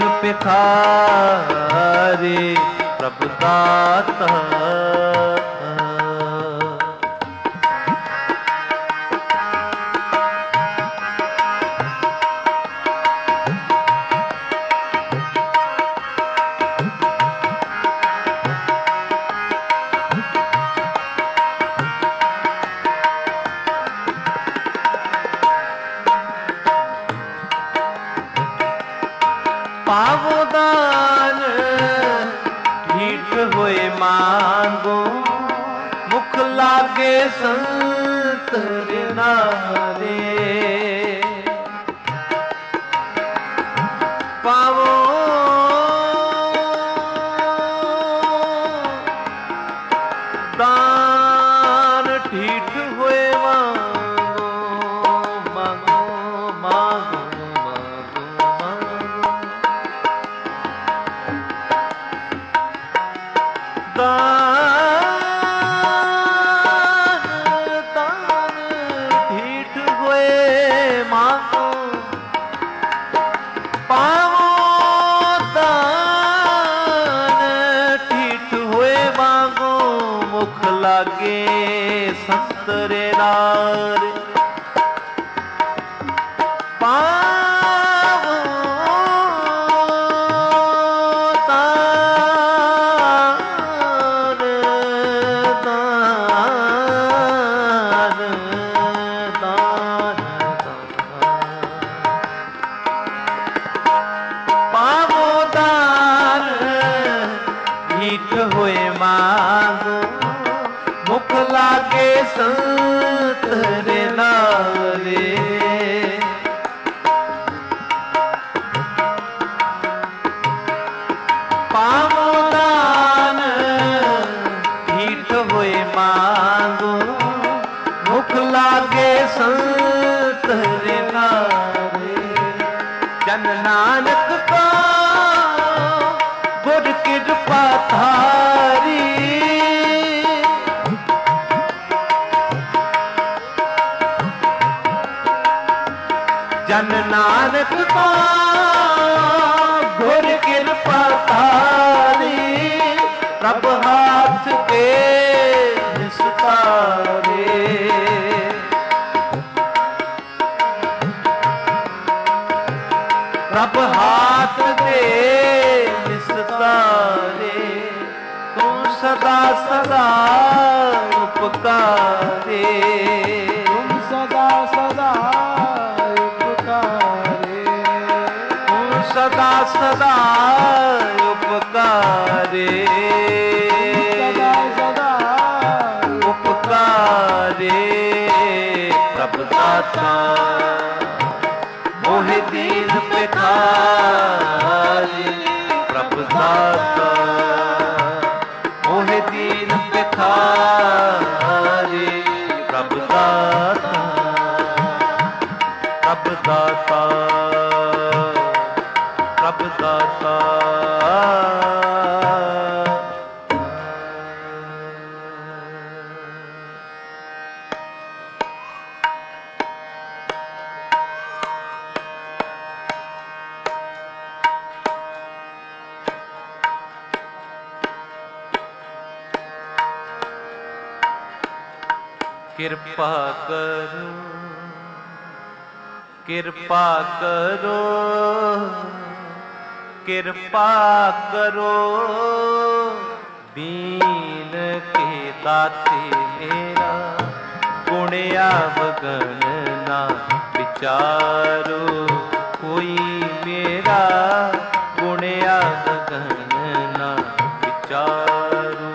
पिखारे प्रभु दाता पावो दान ढीठ होए मांगो मुख लागे संत नारे पावो दान ढीठ होए मांगो मांगो मांगो दान दान ढीठ हुए मांगो पावो दान ढीठ हुए मांगो मुख लागे संतरे नार पावो हुए मांगो मुख लागे संत रे नारे पावो दान ढीठ हुए मांगो मुख लागे संत रे नारे जन नानक का गुर कृपा थारी जन नानक का गुर कृपा थारी प्रभ हाथ के निस्तारे प्रभ हाथ के निस्तारे तू सदा सदा उपकारे तुम सदा सदा उपकारे तू सदा सदा उपकारे सदा सदा उपकारे प्रभु दाता मोहि दीन पिखारे प्रभु दाता मोहि दीन पिखारे प्रभु दाता प्रभु दाता प्रभु दाता कृपा करो कृपा करो कृपा करो दीन के दाते मेरा गुण अवगण ना विचारो कोई मेरा गुण अवगण ना विचारो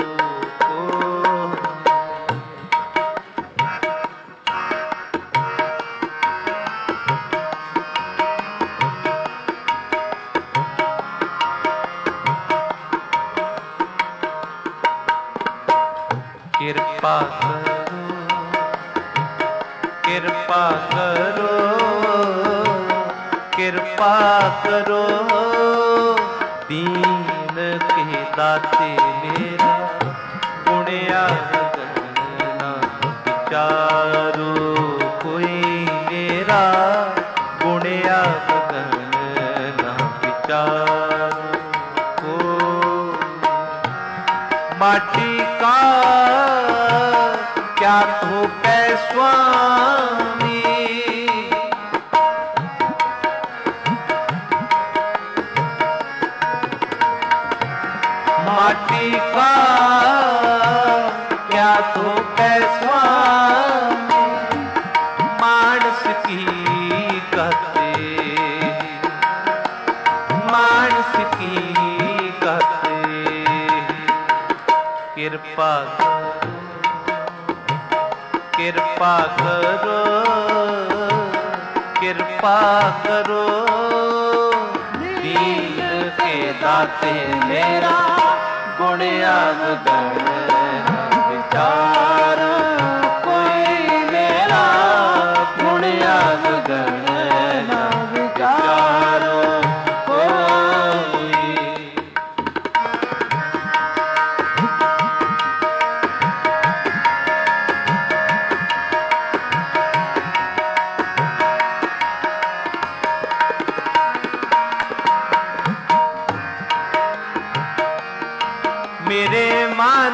कृपा करो कृपा करो कृपा करो दीन के दाते मेरा गुणिया गणना विचारो कोई मेरा गुणिया गणना विचारो माटी का क्या तो कै स्वामी माटी का क्या तो कै स्वामी मानस की कहते मानस की कहते कृपा कृपा करो कृपा करो दीन के दाते मेरा गुणिया गणना विचार कोई मेरा गुणिया गणना विचार कोई मेरे मान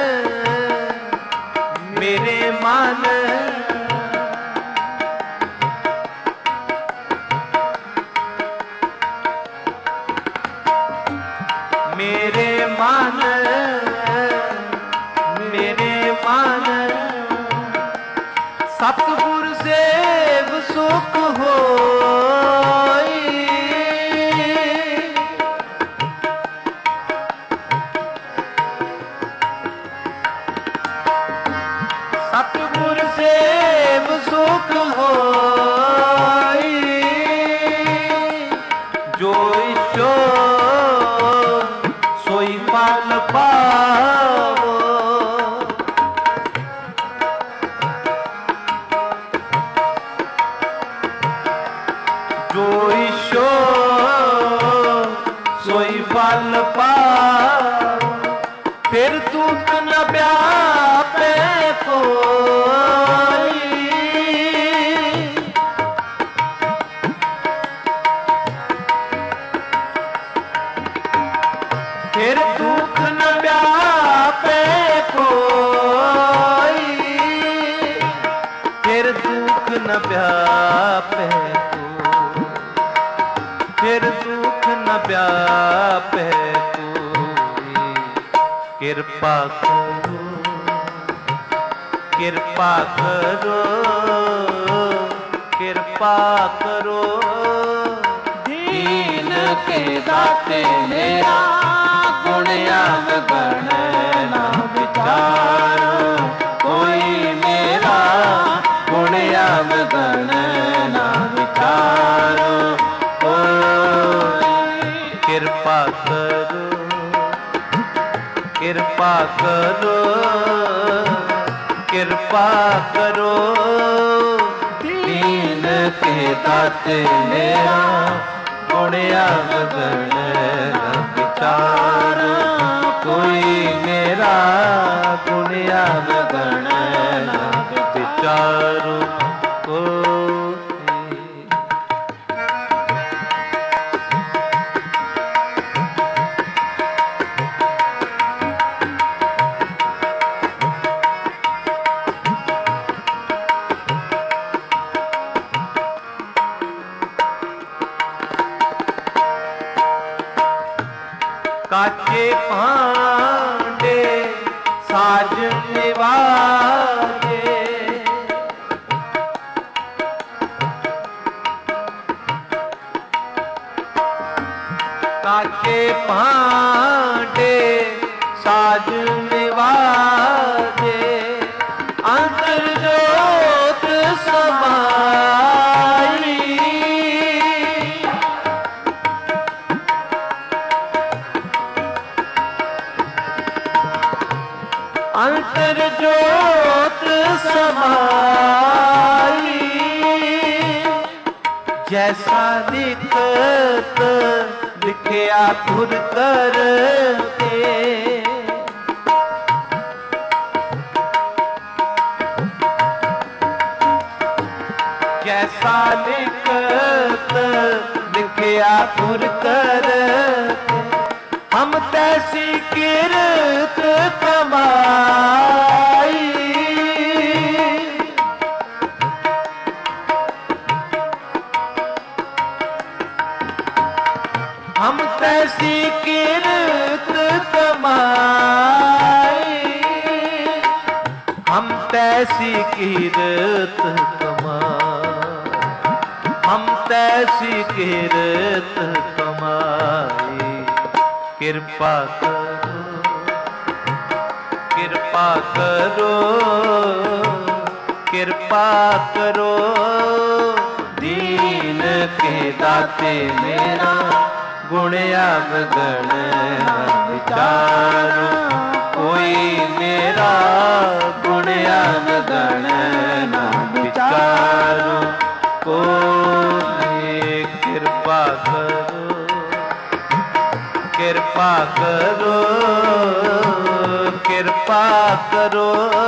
मेरे मान मेरे मान मेरे मान सतगुर सेव सुख हो सतगुर सेव सुख होई जो इच्छो सोई फल पावो जो इच्छो सोई फल पावो फिर दुख न व्यापे कोई फिर दुख न व्यापे कोई फिर दुख न व्यापे कोई फिर दुख न व्यापे कोई कृपा करो कृपा करो कृपा करो दीन के दाते मेरा गुणिया गणना विचारो कोई मेरा गुणिया गणना विचारो कोई कृपा करो कृपा करो कृपा करो दीन के दाते मेरा गुणिया गणना विचार कोई मेरा गुणिया गणना विचारो कोई काचे पांडे साज निवाजे काचे पांडे साज निवाजे अंतर जोत समाई अंतर जोत समाई जैसा लिखत लिखया खुद करते, जैसा लिखत लिखया खुद करते, हम तैसी किरत कमाई, हम तैसी किरत कमाई, हम तैसी किरत कमाई, हम तैसी किरत कमाई। कृपा करो, कृपा करो, कृपा करो, दीन के दाते मेरा गुण अवगण विचारो, कोई मेरा गुण अवगण न विचारो, कोई कृपा करो, कृपा करो, कृपा करो,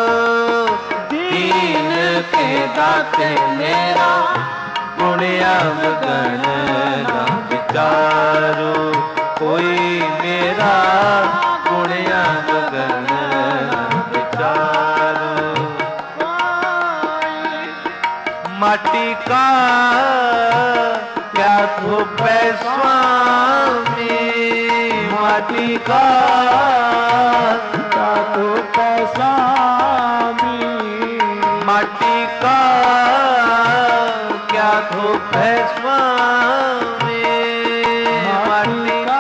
दीन के दाते मेरा गुण अवगण न विचारो, कोई मेरा गुण अवगण न विचारो। माटी का क्या धोपै स्वामी, माटी का क्या धोपै स्वामी, माटी का क्या धोपै स्वामी, माटी का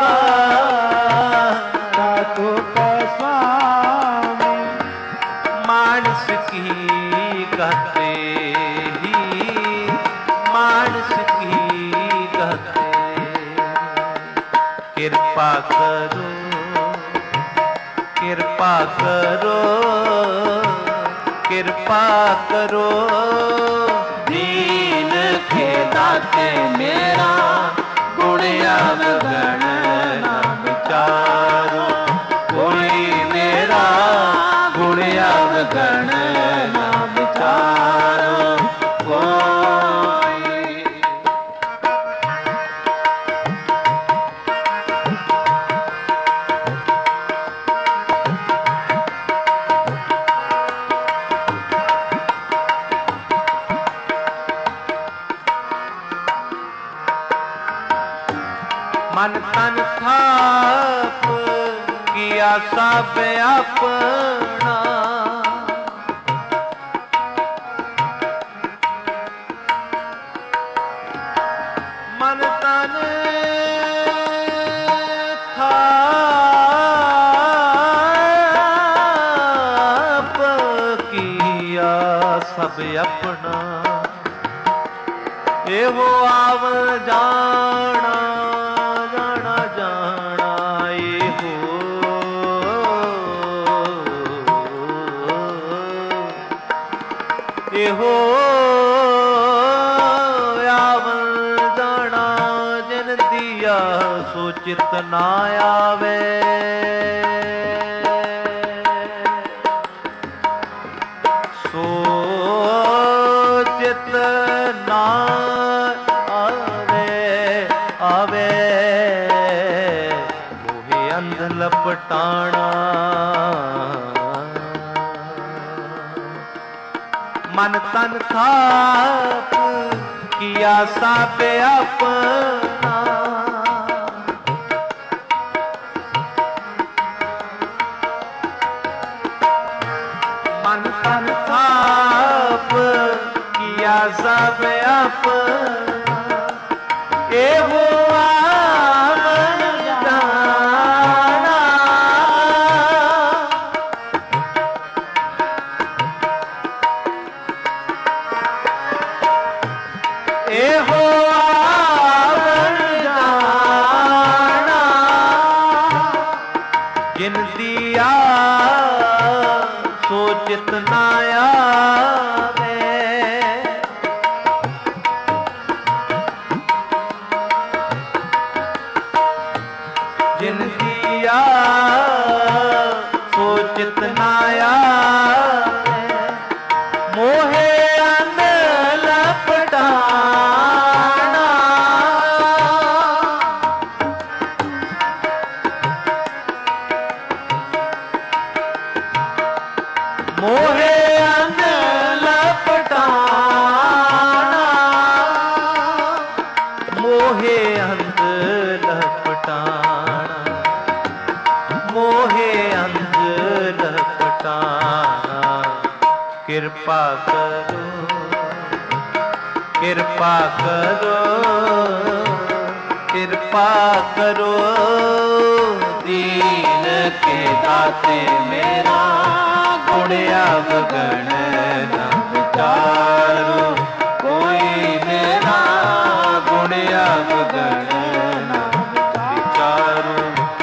क्या धोपै स्वामी। मानस की कहते ही, मानस की कहते, कृपा करो, कृपा करो, कृपा करो, दीन के दाते मेरा गुण अवगण न विचारो, कोई मेरा गुण अवगण न विचारो, कोई। मन तन थाप किया सब अपना, मन तन थाप किया सब अपना, ए वो आव जाना जाना जाना, ये हो ये हो आवन जाना, जिन दिया सो चित ना आवे, सो चित ना आवे आवे, मोहे अंध लपटाना, मन तन थाप किया सब अपना, मन तन थाप किया सब अपना, ए वो आवन जाना, ए हो आवन जाना, जिन दिया सो चित ना आवे, चित ना आवे, मोहे अंध लपटाना। मोहे अंध लपटाना, मोहे अंध लपटाना, मोहे अंध लपटाना। कृपा करो, कृपा करो, कृपा करो, दीन के दाते मेरा गुण अवगण न विचारो। कोई मेरा गुण अवगण न विचारो।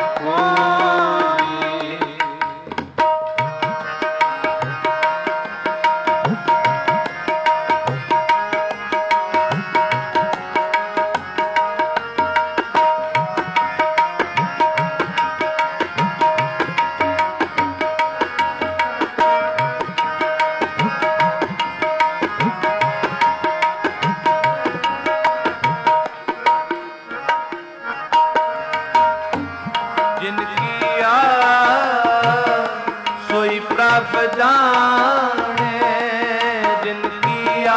जाने जिनकी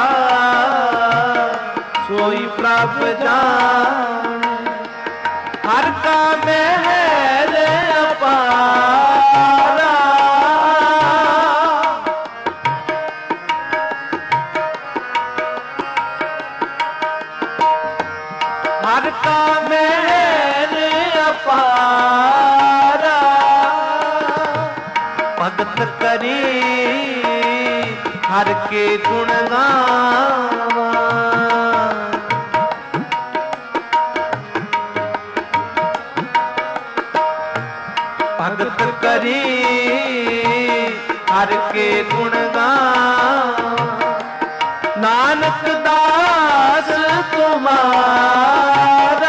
सोई प्रभ जाने। हर का महर अपारा, हर का महर अपारा। भगत करी हर के गुण गावा, भगत करी हर के गुण गावा। नानक दास तुम्हारा,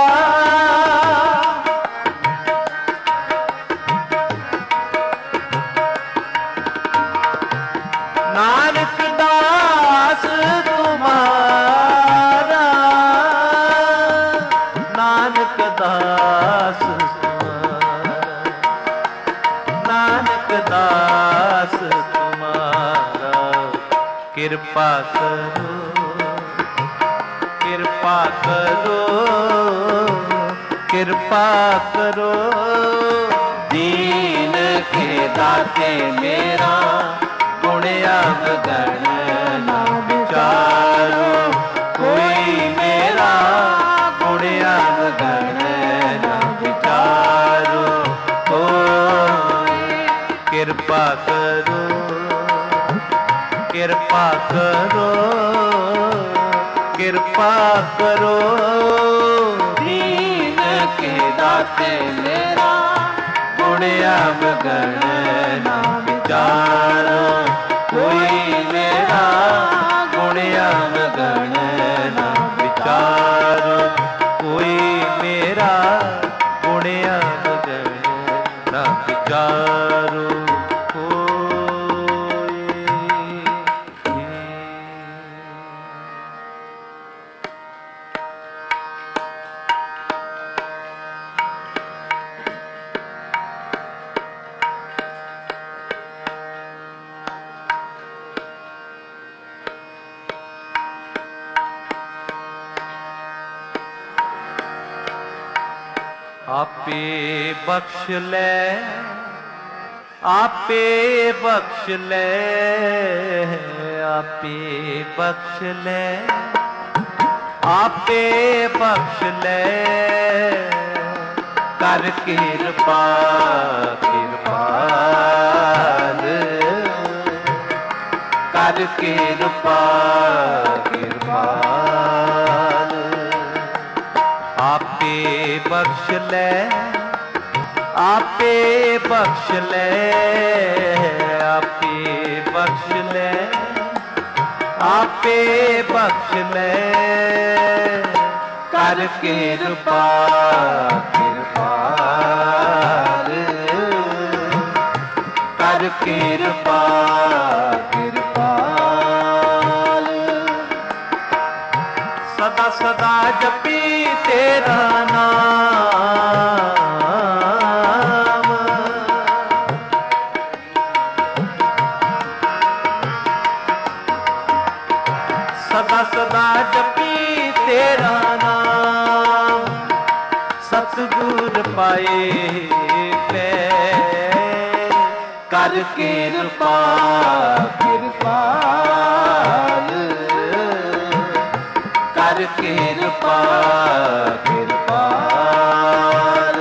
नानक दास तुम्हारा, नानक दास तुम्हारा, नानक दास तुम्हारा। कृपा करो, कृपा करो, कृपा करो, दीन के दाते मेरा गुण अवगण न विचारो। कोई मेरा गुण अवगण न विचारो। कोई कृपा करो, कृपा करो, कृपा करो, दीन के दाते मेरा गुण अवगण न विचारो। कोई मेरा गुण अवगण न विचारो। कोई मेरा गुण अवगण न विचारो। आपे बख्श ले, आपे बख्श ले, आपे बख्श ले, आपे बख्श ले। कर कृपा कृपाल, कर कृपा कृपाल। आपे बख्श ले, आपे बख्श ले, आपे बख्श ले, आपे बख्श ले। कर कृपा कृपाल, ਕਰ ਕਿਰਪਾ ਕਿਰਪਾਲ। ਸਦਾ ਸਦਾ ਜਪੀ ਤੇਰਾ ਨਾਮ, ਸਦਾ ਸਦਾ ਜਪੀ ਤੇਰਾ ਨਾਮ। ਸਤਿਗੁਰ ਪਾਏ ਪੈ ਕਰ ਕਿਰਪਾ ਕਿਰਪਾਲ। ਕਰ ਕਿਰਪਾ ਕਿਰਪਾਲ।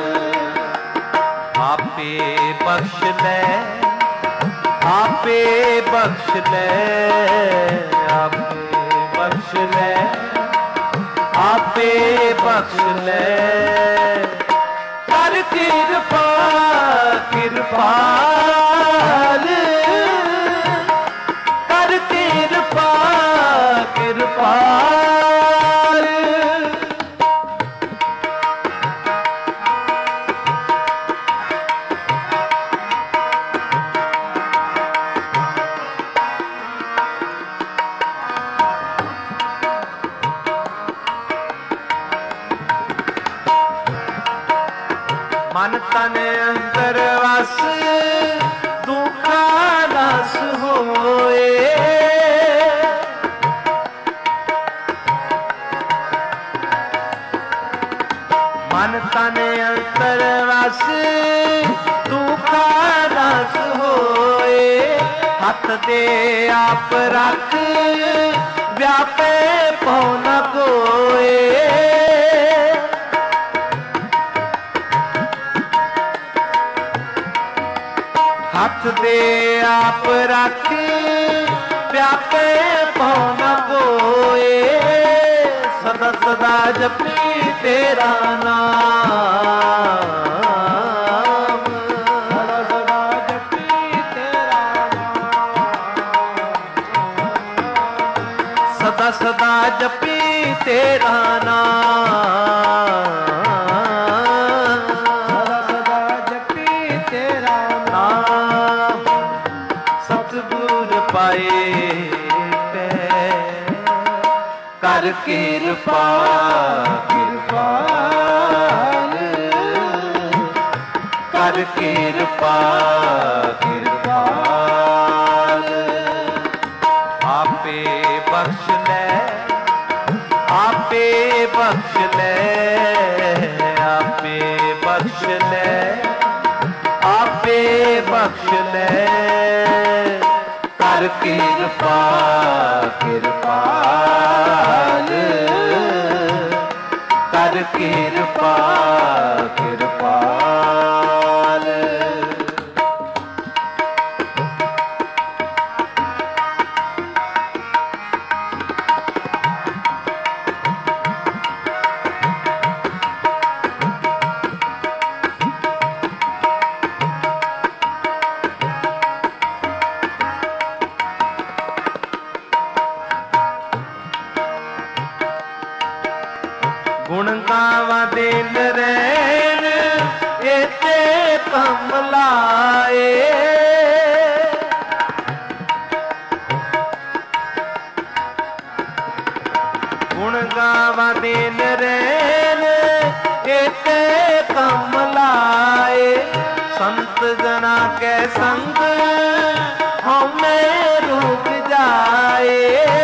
ਆਪੇ ਬਖਸ਼ ਲੈ ਆਪੇ ਬਖਸ਼ ਲੈ ਆਪੇ ਬਖਸ਼ ਲੈ ਆਪੇ ਬਖਸ਼ ਲੈ। ਕਰ ਕਿਰਪਾ ਕਿਰਪਾਲ। ਕਰ ਕਿਰਪਾ ਕਿਰਪਾਲ। ਮਨ ਤਨ ਅੰਦਰ ਵਸ ਦੁਖਾਂ ਨਸ ਹੋਏ। ਮਨ ਤਨ ਅੰਦਰ ਵਸ ਦੁਖਾਂ ਨਸ ਹੋਏ। ਹੱਥ ਦੇ ਆਪ ਰੱਖ ਵਿਆਪੇ ਭਉ ਨ ਕੋਏ। ਹੱਥ ਦੇ ਆਪ ਰੱਖ ਵਿਆਪੇ ਭਉ ਨ ਕੋਏ। ਸਦਾ ਸਦਾ ਜਪੀ ਤੇਰਾ ਨਾਮ, ਸਦਾ ਸਦਾ ਜਪੀ ਤੇਰਾ ਨਾਮ। ਸਦਾ ਸਦਾ ਜਪੀ ਤੇਰਾ ਨਾਮ। ਪਾਏ ਪੈ ਕਰ ਕਿਰਪਾ ਕਿਰਪਾਲ। ਕਰ ਕਿਰਪਾ ਕਿਰਪਾਲ। ਆਪੇ ਬਖਸ਼ ਲੈ ਆਪੇ ਬਖਸ਼ ਲੈ ਆਪੇ ਬਖਸ਼ ਲੈ ਆਪੇ ਬਖਸ਼ ਲੈ। ਕਰ ਕਿਰਪਾ ਕਿਰਪਾਲ। ਕਰ ਕਿਰਪਾ ਕਿਰਪਾਲ। ਗੁਣ ਗਾਵਾਂ ਦਿਨ ਰੈਣ ਏਤੇ ਭਮ ਲਾਏ। ਗੁਣ ਗਾਵਾਂ ਦਿਨ ਰੈਣ ਏਤੇ ਭਮ ਲਾਏ। ਸੰਤ ਜਨਾ ਕੈ ਸੰਗ ਹਉਮੈ ਰੁਕ ਜਾਏ।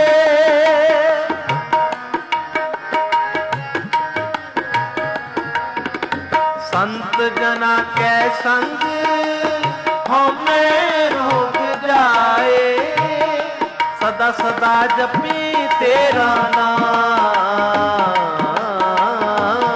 ਸੰਤ ਜਨਾ ਕੈ ਸੰਗ ਹਉਮੈ ਰੁਕ ਜਾਏ। ਸਦਾ ਸਦਾ ਜਪੀ ਤੇਰਾ ਨਾਮ।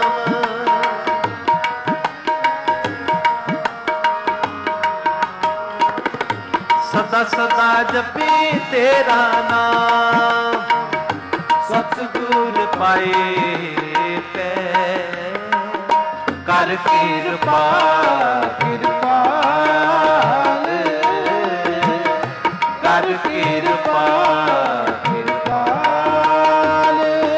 ਸਦਾ ਸਦਾ ਜਪੀ ਤੇਰਾ ਨਾਮ। ਸਤਿਗੁਰ ਪਾਏ ਪੈ ਕਰ ਕਿਰਪਾ ਕਿਰਪਾਲ। ਕਰ ਕਿਰਪਾ ਕਿਰਪਾਲ।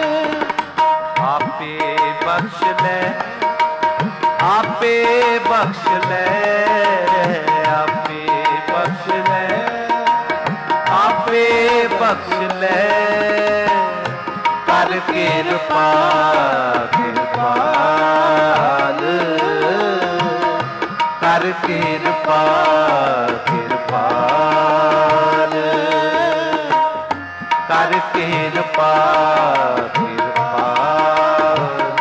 ਆਪੇ ਬਖਸ਼ ਲੈ ਆਪੇ ਬਖਸ਼ ਲੈ ਆਪੇ ਬਖਸ਼ ਲੈ ਕਰ ਕਿਰਪਾ ਕਿਰਪਾਲ ਕਰ ਕਿਰਪਾ ਕਿਰਪਾਲ ਕਰ ਕਿਰਪਾ ਕਿਰਪਾਲ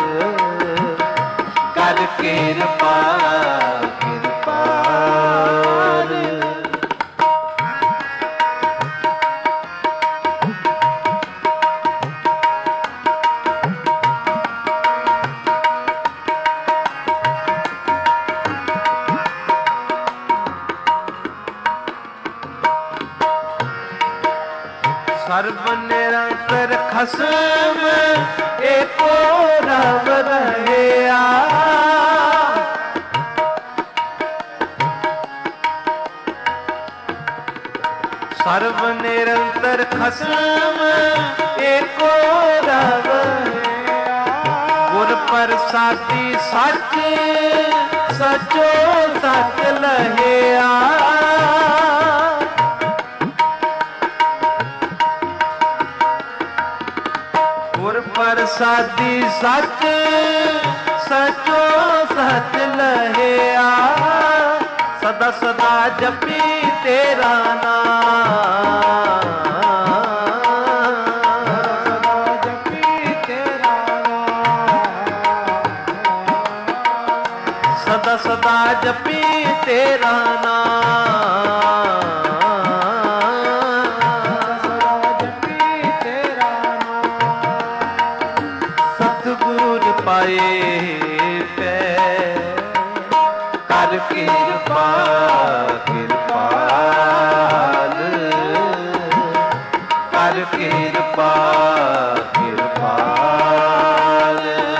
ਕਰ ਕਿਰਪਾ ਕਿਰਪਾਲ ਸਰਬ ਨਿਰੰਤਰ ਖਸਮ ਏਕੋ ਰਵ ਰਹਿਆ ਸਰਬ ਨਿਰੰਤਰ ਖਸਮ ਏਕੋ ਰਵ ਰਹਿਆ ਗੁਰ ਪ੍ਰਸਾਦੀ ਸੱਚ ਸਚੋ ਸਚ ਲਹਿਆ ਗੁਰ ਪ੍ਰਸਾਦੀ ਸੱਚ ਸਚੋ ਸਚ ਲਹਿਆ ਸਦਾ ਸਦਾ ਜਪੀ ਤੇਰਾ ਨਾਮ ਸਦਾ ਜਪੀ ਤੇਰਾ ਨਾਮ ਸਦਾ ਸਦਾ ਜਪੀ ਤੇਰਾ ਨਾਮ ਪਾਏ ਪੈ ਕਰ ਕਿਰਪਾ ਕਿਰਪਾਲ ਕਰ ਕਿਰਪਾ ਕਿਰਪਾਲ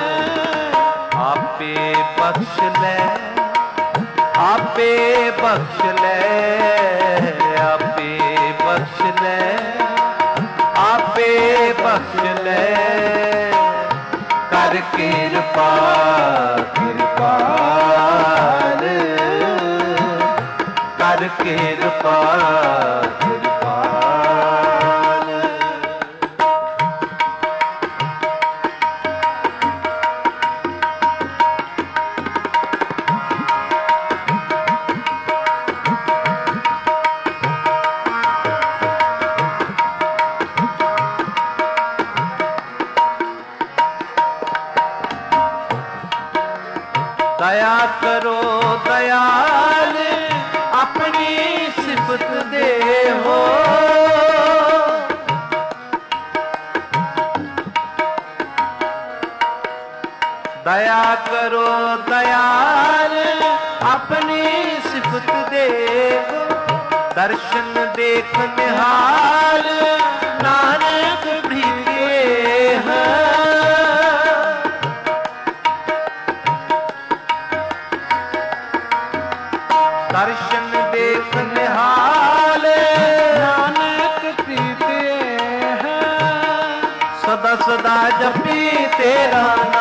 ਆਪੇ ਬਖਸ਼ ਲੈ ਆਪੇ ਬਖਸ਼ ਲੈ ਆਪੇ ਬਖਸ਼ ਲੈ ਆਪੇ ਬਖਸ਼ ਲੈ ਕਰ ਕਿਰਪਾ ਕਿਰਪਾਲ ਕਰ ਕਿਰਪਾ ਕਿਰਪਾਲ ਦਇਆ ਕਰੋ ਦਇਆਲ ਆਪਣੀ ਸਿਫਤ ਦੇਹੋ ਦਇਆ ਕਰੋ ਦਇਆਲ ਆਪਣੀ ਸਿਫਤ ਦੇਹੋ ਦਰਸ਼ਨ ਦੇਖ ਨਿਹਾਲ ਨਾਨਕ ਭ੍ਰਿਗੇ ਹੈ ਦਰਸ਼ਨ ਦੇਖ ਨਿਹਾਲ ਨਾਨਕ ਪ੍ਰੀਤੇ ਹੈ ਸਦਾ ਸਦਾ ਜਪੀ ਤੇਰਾ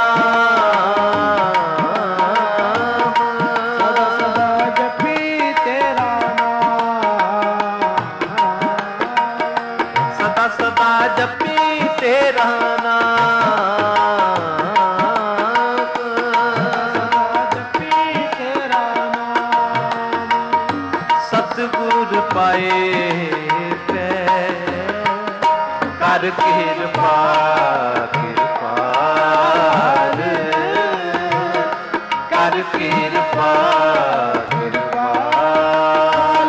ਨਾਮ ਸਦਾ ਸਦਾ ਜਪੀ ਤੇਰਾ ਨਾਮ ਸਦਾ ਸਦਾ ਜਪੀ ਤੇਰਾ ਸਤਿਗੁਰ ਪਾਏ ਪੈ ਕਰ ਕਿਰਪਾ ਕਿਰਪਾਲ ਕਰ ਕਿਰਪਾ ਕਿਰਪਾਲ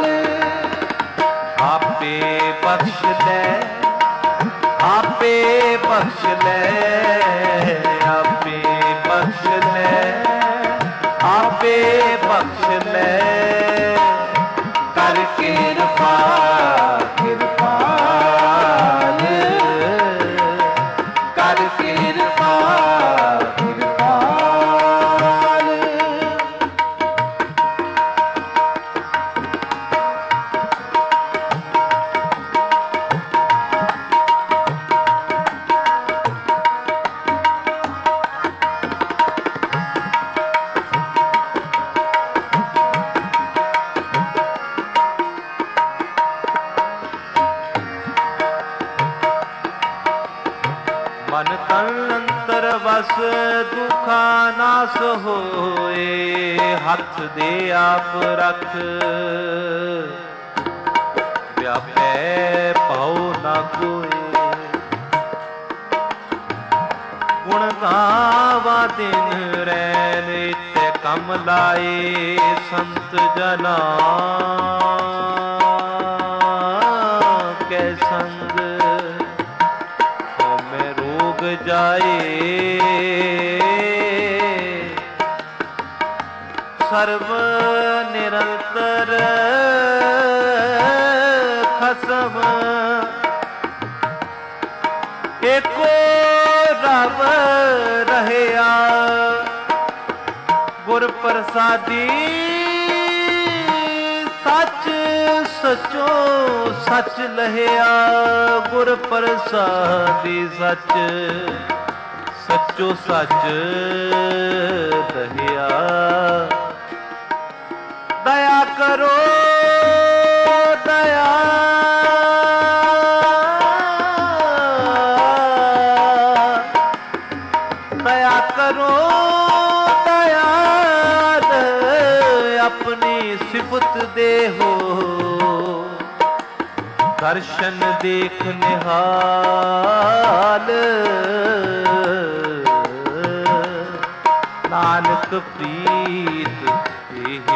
ਆਪੇ ਬਖਸ਼ ਲੈ ਆਪੇ ਬਖਸ਼ ਲੈ ਆਪੇ ਬਖਸ਼ ਲੈ ਆਪੇ ਬਖਸ਼ ਲੈ ਕਰ ਕਿਰਪਾ ਕਿਰਪਾਲ ਕਰ ਕਿਰਪਾ ਕਿਰਪਾਲ ਬਸ ਦੁਖਾ ਨਾਸ ਹੋਏ, ਹੱਥ ਦੇ ਆਪ ਰਖ ਵਿਆਪੈ ਪਾਉ ਨਾ ਕੋਏ। ਗੁਣ ਗਾਵਾ ਦਿਨ ਰੈਨ ਤੇ ਕੰਮ ਲਾਏ, ਸੰਤ ਜਨਾ ਕੈ ਸੰਗ ਹਉਮੈ ਰੋਗ ਜਾਏ। ਸਰਬ ਨਿਰੰਤਰ ਖਸਮ ਏਕੋ ਰਵ ਰਹਿਆ, ਗੁਰ ਪ੍ਰਸਾਦੀ ਸੱਚ ਸਚੋ ਸੱਚ ਲਹਿਆ। ਗੁਰ ਪ੍ਰਸਾਦੀ ਸੱਚ ਸਚੋ ਸੱਚ ਲਹਿਆ। ਦਇਆ ਕਰੋ ਦਇਆ ਦਇਆ ਕਰੋ ਦਇਆਲ, ਆਪਣੀ ਸਿਫਤ ਦੇਹੋ ਦਰਸ਼ਨ ਦੇਖ ਨਿਹਾਲ। ਨਾਨਕ ਪ੍ਰੀਤ ਇਹ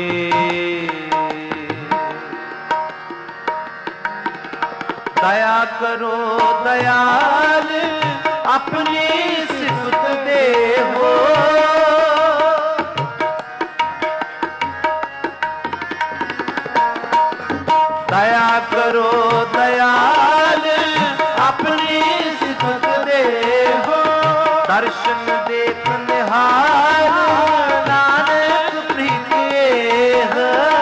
ਦਇਆ ਕਰੋ ਦਇਆਲ, ਆਪਣੀ ਸਿਫਤ ਦੇਹੋ ਦਇਆ ਕਰੋ ਦਇਆਲ, ਆਪਣੀ ਸਿਫਤ ਦੇਹੋ ਦਰਸ਼ਨ ਦੇਖ ਨਿਹਾਲ। ਨਾਨਕ ਪ੍ਰੀਤ ਇਹ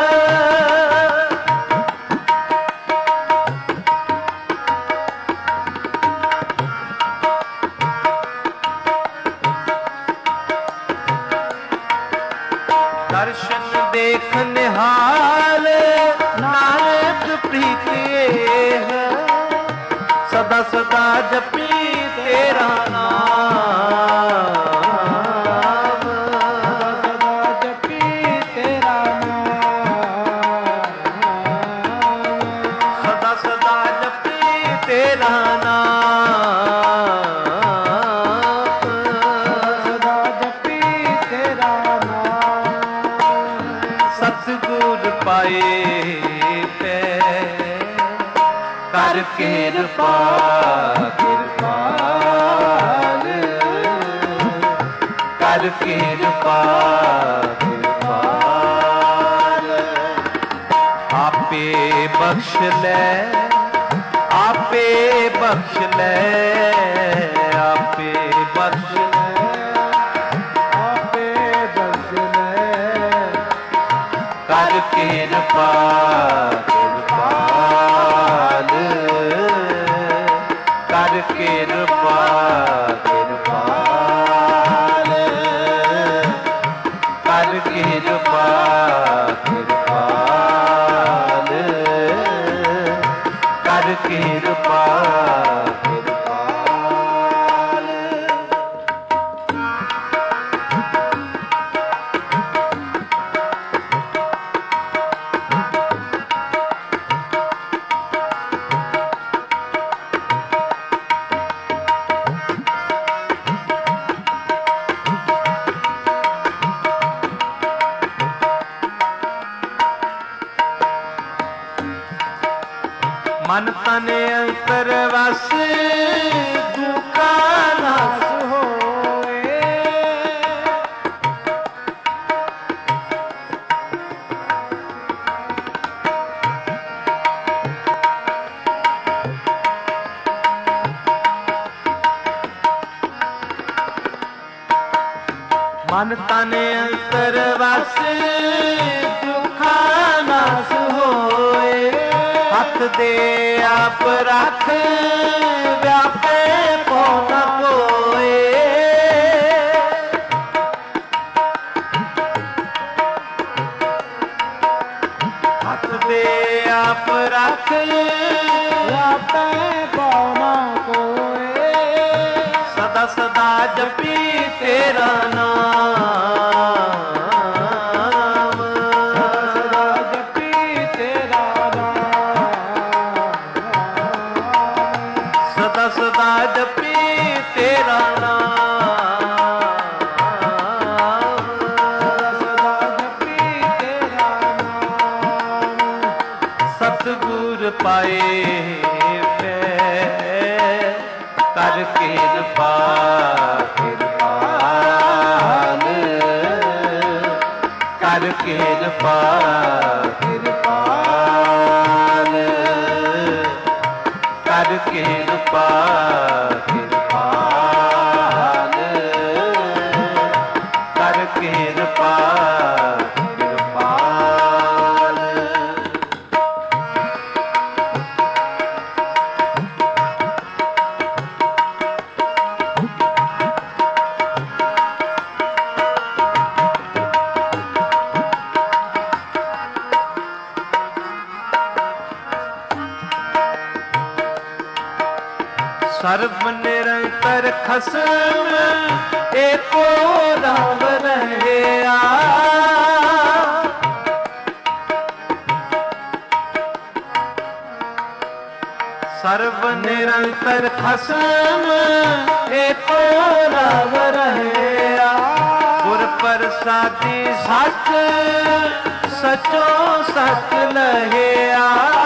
ਦਰਸ਼ਨ ਦੇਖ ਨਿਹਾਲ। ਨਾਨਕ ਪ੍ਰੀਤ ਇਹ ਸਦਾ ਸਦਾ ਜਪੀ ਤੇਰਾ ਨਾਮ, ਸਦਾ ਜਪੀ ਤੇਰਾ ਨਾਮ, ਸਦਾ ਸਦਾ ਜਪੀ ਤੇਰਾ ਨਾਮ, ਸਦਾ ਜਪੀ ਤੇਰਾ ਨਾਮ। ਸਤਿਗੁਰ ਪਾਏ ਪੈ ਕਰ ਕਿਰਪਾ ਕਿਰਪਾਲ, ਕਰ ਕਿਰਪਾ ਕਿਰਪਾਲ। ਆਪੇ ਬਖਸ਼ ਲੈ ਆਪੇ ਬਖਸ਼ ਲੈ ਆਪੇ ਬਖਸ਼ ਲੈ ਆਪੇ ਬਖਸ਼ ਲੈ। ਕਰ ਕਿਰਪਾ ਕਿਰਪਾਲ, ਕਰ ਕਿਰਪਾ ਕਿਰਪਾਲ, ਕਰ ਕਿਰਪਾ ਕਿਰਪਾਲ, ਕਰ ਕਿਰਪਾ ਕਿਰਪਾਲ। ਮਨ ਤਨ ਅੰਤਰ ਵਸ ਦੁਖਾ ਨਾਸ ਹੋਏ। ਮਨ ਤਨ ਅੰਤਰ ਵਸ ਦੁਖਾ ਨਾਸ ਹੋਏ। ਹੱਥ ਦੇ ਆਪ ਰੱਖ ਵਿਆਪੇ ਪੋ ਨ ਕੋਏ। ਹੱਥ ਦੇ ਆਪ ਰੱਖ ਵਿਆਪੇ ਪੋ ਨ ਕੋਏ। ਸਦਾ ਸਦਾ ਜਪੀ ਤੇਰਾ ਨਾਮ, ਸਦਾ ਜਪੀ ਤੇਰਾ ਨਾਮ, ਸਦਾ ਸਦਾ ਜਪੀ ਤੇਰਾ ਨਾਮ, ਸਦਾ ਜਪੀ ਤੇਰਾ ਨਾਮ। ਸਤਿਗੁਰ ਪਾਏ ਪੈ ਕਰ ਕਿਰਪਾ ਕਿਰਪਾਲ, ਕਰ ਕਿਰਪਾ ਕਿਰਪਾਲ, ਕਰ ਕਿਰਪਾ ਕਿਰਪਾਲ, ਕਰ ਕਿਰਪਾ ਕਿਰਪਾਲ। ਸਰਬ ਨਿਰੰਤਰ ਖਸਮ ਏਕੋ ਰਾਮ ਰਹਿਆ, ਸਰਬ ਨਿਰੰਤਰ ਖਸਮ ਏਕੋ ਰਾਮ ਰਹਿਆ, ਗੁਰ ਪ੍ਰਸਾਦੀ ਸੱਚ ਸਚੋ ਸਚ ਲਹਿਆ,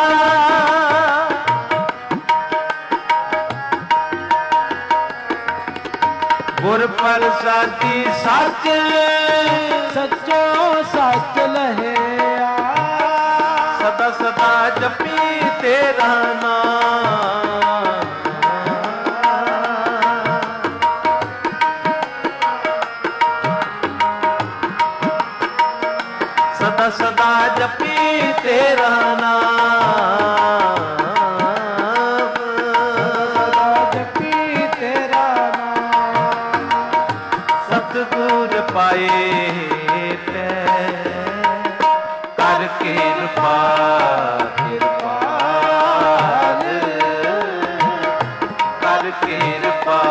ਗੁਰ ਪ੍ਰਸਾਦੀ ਸੱਚ ਸਚੋ ਸਚ ਲਹਿਆ, ਸਦਾ ਸਦਾ ਜਪੀ ਤੇਰਾ ਨਾਮ, ਸਦਾ ਸਦਾ ਜਪੀ ਤੇਰਾ ਨਾਮ, ਸਦਾ ਜਪੀ ਤੇਰਾ ਨਾਮ। ਸਤਿਗੁਰ ਪਾਏ ਪੈ ਕਰ ਕਿਰਪਾ ਕਿਰਪਾਲ, ਕਰ ਕਿਰਪਾ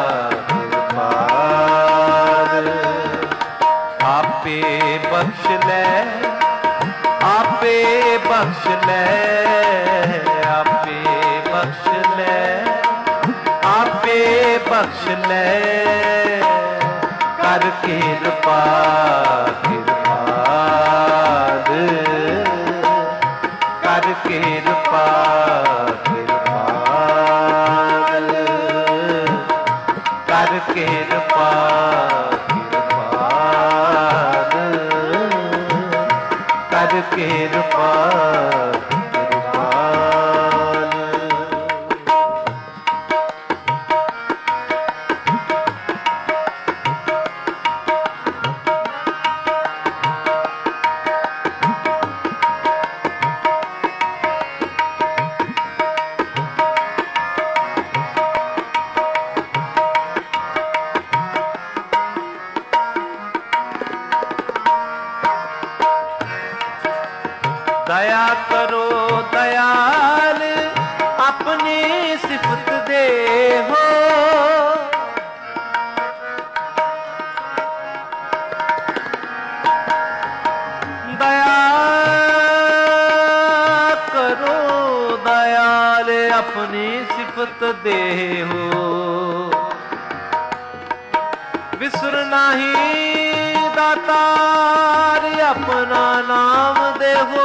ਕਿਰਪਾਲ। ਆਪੇ ਬਖਸ਼ ਲੈ, ਆਪੇ ਬਖਸ਼ ਲੈ, ਆਪੇ ਬਖਸ਼ ਲੈ, ਆਪੇ ਬਖਸ਼ ਲੈ, ਕਰ ਕਿਰਪਾ ਕਿਰਪਾਲ, ਕਰ ਕਿਰਪਾ ਕਿਰਪਾਲ, ਕਰ ਕਿਰਪਾ ਕਿਰਪਾਲ, ਕਰ ਕਿਰਪਾ ਕਿਰਪਾਲ। ਦਇਆ ਕਰੋ ਦਇਆਲ, ਆਪਣੀ ਸਿਫਤ ਦੇਹੋ, ਦਇਆ ਕਰੋ ਦਇਆਲ, ਆਪਣੀ ਸਿਫਤ ਦੇਹੋ, ਵਿਸਰ ਨਾਹੀ ਦਾਤਾਰ, ਆਪਣਾ ਨਾਮ ਦੇਹੋ,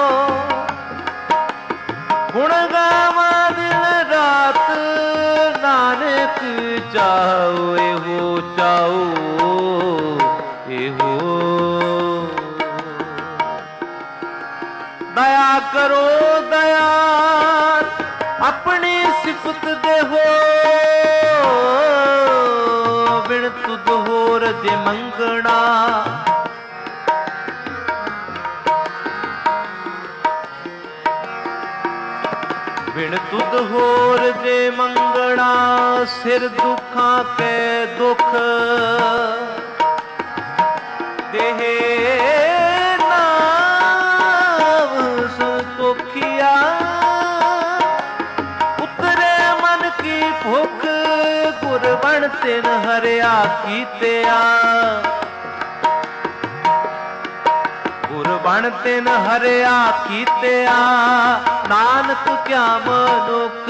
ਗੁਣ ਗਾਵਾਂ ਦਿਨ ਰਾਤ, ਨਾਨਕ ਚਾਹੋ ਇਹੋ ਚਾਹੋ ਇਹੋ। ਦਇਆ ਕਰੋ ਦਇਆਲ, ਆਪਣੀ ਸਿਫਤ ਦੇਹੋ, ਬਿਨ ਤੁਧ ਹੋਰ ਜੇ ਮੰਗਣਾ, ਬਿਨ ਤੁਧ ਹੋਰ ਜੇ ਮੰਗਣਾ, ਸਿਰ ਦੁੱਖਾਂ ਕੇ ਦੁੱਖ ਦੇਹ ਨਾਮ ਸੰਤੋਖਿਆ, ਉਤਰੇ ਮਨ ਕੀ ਭੁਖ ਗੁਰ ਬਣਤ ਤਿਨ ਹਰਿਆ ਕੀਤਿਆ, ਗੁਰਬਣ ਤਿਨ ਹਰਿਆ ਕੀਤਿਆ, ਨਾਨਕ ਕਿਆ ਮਨੁੱਖ,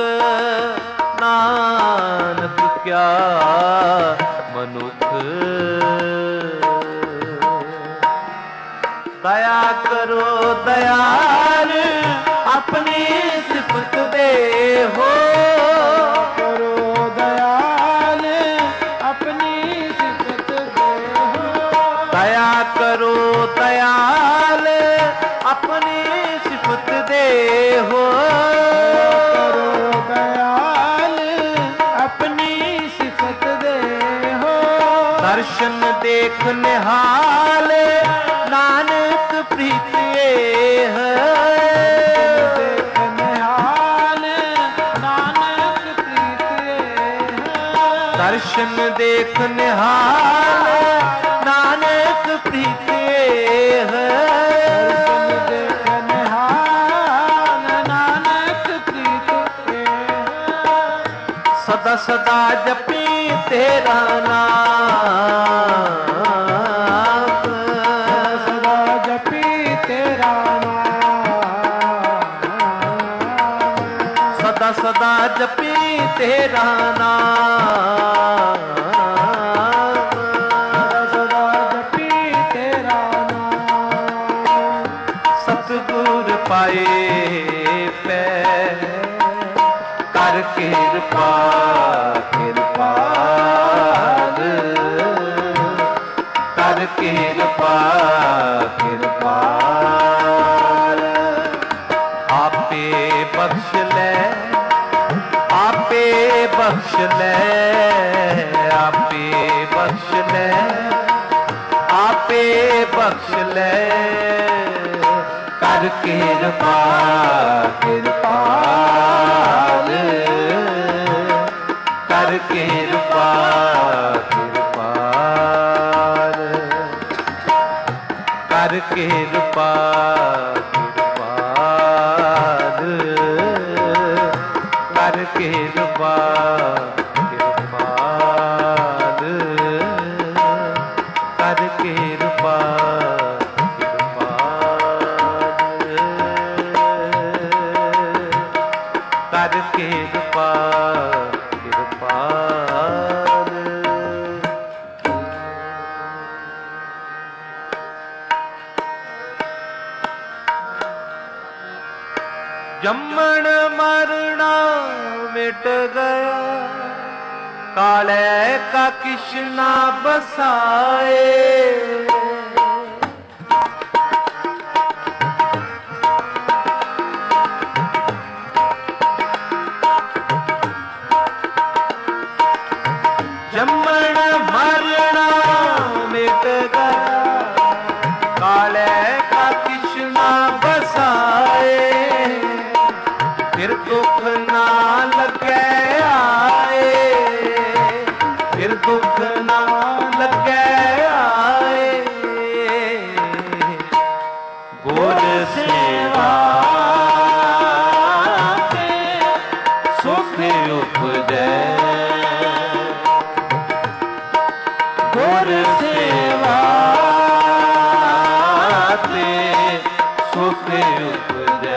ਨਾਨਕ ਕਿਆ ਮਨੁੱਖ। ਦਇਆ ਕਰੋ ਦਇਆਲ, ਆਪਣੀ ਸਿਫਤ ਦੇਹੋ, ਕਰੋ ਦਇਆਲ, ਆਪਣੀ ਸਿਫਤ ਦੇਹੋ। ਦਇਆ ਕਰੋ ਦਇਆਲ, ਆਪਣੀ ਸਿਫਤ ਦੇਹੋ, ਕਰੋ ਦਇਆਲ, ਆਪਣੀ ਸਿਫਤ ਦੇਹੋ। ਦਰਸ਼ਨ ਦੇਖ ਨਿਹਾਲ, ਨਾਨਕ ਪ੍ਰੀਤ ਏਹ, ਦੇਖ ਨਿਹਾਲ, ਨਾਨਕ ਪ੍ਰੀਤ ਏਹ। ਦਰਸ਼ਨ ਦੇਖ ਨਿਹਾਲ, ਨਾਨਕ ਪ੍ਰੀਤ ਏਹ, ਦਰਸ਼ਨ ਦੇਖ ਨਿਹਾਲ, ਨਾਨਕ ਪ੍ਰੀਤ ਏਹ। ਸਦਾ ਸਦਾ ਜਪੀ ਤੇਰਾ ਨਾਮ, ਸਦਾ ਜਪੀ ਤੇਰਾ ਨਾਮ। ਸਦਾ ਸਦਾ ਜਪੀ ਤੇਰਾ ਨਾਮ, ਸਦਾ ਜਪੀ ਤੇਰਾ ਨਾਮ। ਸਤਿਗੁਰ ਪਾਏ ਪੈ ਕਰ ਕਿਰਪਾ, ਕਿਰਪਾਲ ਕਰ ਕਿਰਪਾ, ਕਿਰਪਾਲ ਆਪੇ ਬਖਸ਼ ਲੈ, ਆਪੇ ਬਖਸ਼ ਲੈ, ਆਪੇ ਬਖਸ਼ ਲੈ, ਆਪੇ ਬਖਸ਼ ਲੈ, ਕਰ ਕਿਰਪਾ, ਕਿਰਪਾਲ ਕਰ ਕਿਰਪਾ, ਕਿਰਪਾਲ ਕਰ ਕਿਰਪਾ, ਕਿਰਪਾਲ ਕਰ ਕਿਰਪਾ, ਕਿਰਪਾਲ ਕਰ ਕਿਰਪਾ, ਕਰ ਕਿਰਪਾ, ਕਿਰਪਾਲ। ਜੰਮਣ ਮਰਣਾ ਮਿਟ ਗਿਆ, ਕਾਲੇ ਕਾ ਕਿਸ਼ਨਾ ਬਸਾਏ, ਜੰਮਣ ਮਰਣਾ ਮਿਟ ਗਿਆ, ਕਾਲੇ ਕਾ ਕਿਸ਼ਨਾ ਬਸਾਏ, ਫਿਰ ਦੁੱਖ ਨਾ ਲੱਗੇ ਆਏ, ਫਿਰ ਦੁੱਖ ਨਾ ਲੱਗੇ ਆਏ, ਗੁਰ ਸੇਵਾ ਤੇ ਸੁਖ ਉਪਜੈ, ਗੁਰ ਸੇਵਾ ਤੇ ਸੁਖ ਉਪਜੈ।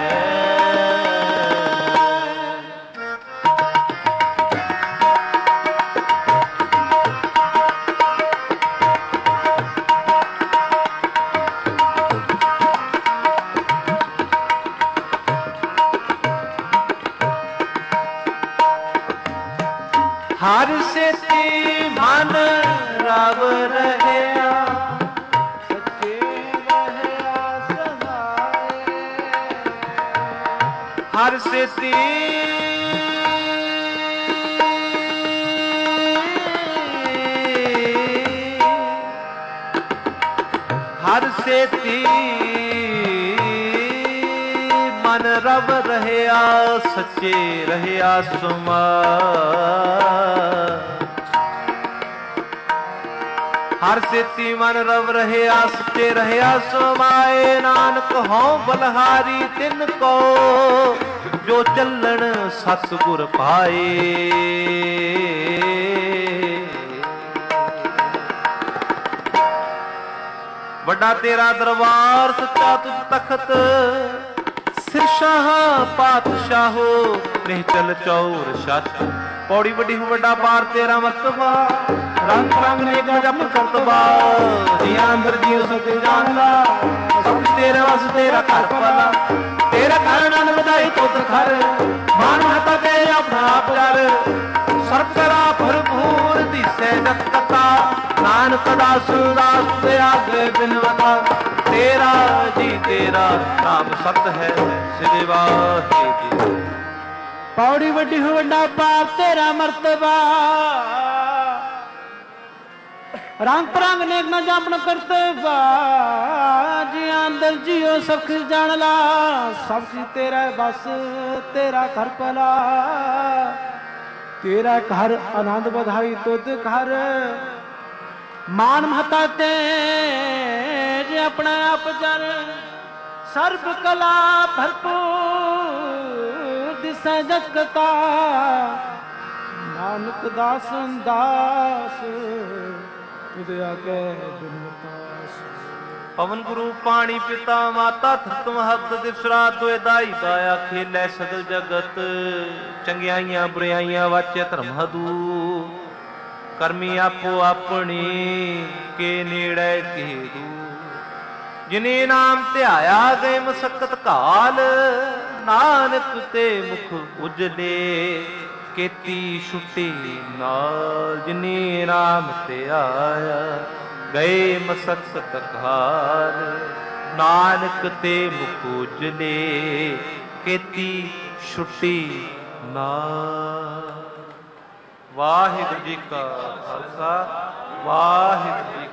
ਹਰ ਸੇਤੀ ਮਨ ਰਵ ਰਹਿਆ, ਸੱਚੇ ਰਹਿਆ ਸਹਾਏ। ਹਰ ਸੇਤੀ ਹਰ ਸੇਤੀ ਮਨ ਰਵ ਰਹਿਆ, ਸੱਚੇ ਰਹਿਆ ਸੁਮਾ। ਹਰ ਸੇਤੀ ਮਨ ਰਵ ਰਹਿਆ, ਸੱਚੇ ਰਹਿਆ ਸੁਮਾਏ। ਨਾਨਕ ਹਉ ਬਲਹਾਰੀ ਤਿਨ ਕੋ, ਜੋ ਚੱਲਣ ਸਤਿਗੁਰ ਪਾਏ। ਵੱਡਾ ਤੇਰਾ ਦਰਬਾਰ ਸੱਚਾ ਤੁਧ ਤਖਤ ਸਿਰ ਸ਼ਾਹ ਪਾਤਸ਼ਾਹੋ ਨਿਹਚਲ ਚੌਰ ਸੱਚ ਪੌੜੀ ਵੱਡੀ ਹੋ ਵੱਡਾ ਪਾਰ ਤੇਰਾ ਮਰਤਬਾ ਰੰਗ ਰੰਗ ਨੇ ਜਪ ਕਰਤਬਾ ਜੀਆਂ ਅੰਦਰ ਜੀਉ ਸਤਿ ਜਾਣਦਾ ਸਭ ਤੇਰੇ ਵਸ ਤੇਰਾ ਘਰ ਪਲਾ ਤੇਰਾ ਘਰ ਨਨ ਵਧਾਈ ਤੁਧ ਘਰ ਮਾਨ ਹਤਾ ਕੇ ਆਪਣਾ ਆਪ ਕਰ ਸਰਬ ਕਰਾ ਭਰਪੂਰ ਦਿਸੈ ਜਤ ਕਥਾ ਨਾਨਕ ਦਾਸ ਦਾਸ ਤੇ ਆਗੇ ਬਿਨਵਤਾ ਤੇਰਾ ਜੀ ਤੇਰਾ ਨਾਮ ਸਤ ਹੈ ਸਿਰ ਵਾਹਿਗੁਰੂ ਪੌੜੀ ਵੱਡੀ ਹੋ ਵੱਡਾ ਪਾਪ ਤੇਰਾ ਮਰਤਬਾ ਰੰਗ ਪਰੰਗ ਨੇਕ ਨਾ ਜਾਪਣ ਕਰਤਬਾ ਜੀ ਅੰਦਰ ਜੀਓ ਸਭ ਕੁਝ ਜਾਣ ਲਾ ਸਭ ਕੁਝ ਤੇਰਾ ਬਸ ਤੇਰਾ ਘਰ ਭਲਾ ਤੇਰਾ ਘਰ ਆਨੰਦ ਵਧਾਈ ਤੁਧ ਘਰ ਮਾਨ ਮਹਤਾ ਤੇ ਜੇ ਆਪਣਾ ਆਪ ਜਨ ਸਰਬ ਕਲਾ ਭਰਪੂਰ ਦਿਸੈ ਜਤ ਕਥਾ ਨਾਨਕ ਦਾਸ ਦਾਸ ਤੁਧ ਆਗੇ ਬਿਨਵਤਾਸ ਪਵਨ ਗੁਰੂ ਪਾਣੀ ਪਿਤਾ ਮਾਤਾ ਧਰਤ ਮਹਤ ਦਿਸਰਾ ਤੋਏ ਦਾਈ ਦਾਇਆ ਖੇਲੇ ਸਗਲ ਜਗਤ ਚੰਗਿਆਈਆਂ ਬੁਰਾਈਆਂ ਵਾਚੇ ਧਰਮ ਹਦੂ ਕਰਮੀ ਆਪੋ ਆਪਣੀ ਕੇ ਨੇੜੇ ਕੇ ਦੂ ਜਿਨੇ ਨਾਮ ਧਿਆਇਆ ਗਏ ਮਸਕਤ ਘਾਲ ਨਾਨਕ ਤੇ ਮੁਖ ਉਜਲੇ ਕੀਤੀ ਛੁੱਟੀ ਨਾਲ ਜਿਨੇ ਨਾਮ ਧਿਆਇਆ ਗਏ ਮਸਕਤ ਘਾਲ ਨਾਨਕ ਤੇ ਮੁਖ ਉਜਲੇ ਕੀਤੀ ਛੁੱਟੀ ਨਾਲ। ਵਾਹਿਗੁਰੂ ਜੀ ਕਾ ਖਾਲਸਾ ਵਾਹਿਗੁਰੂ ਜੀ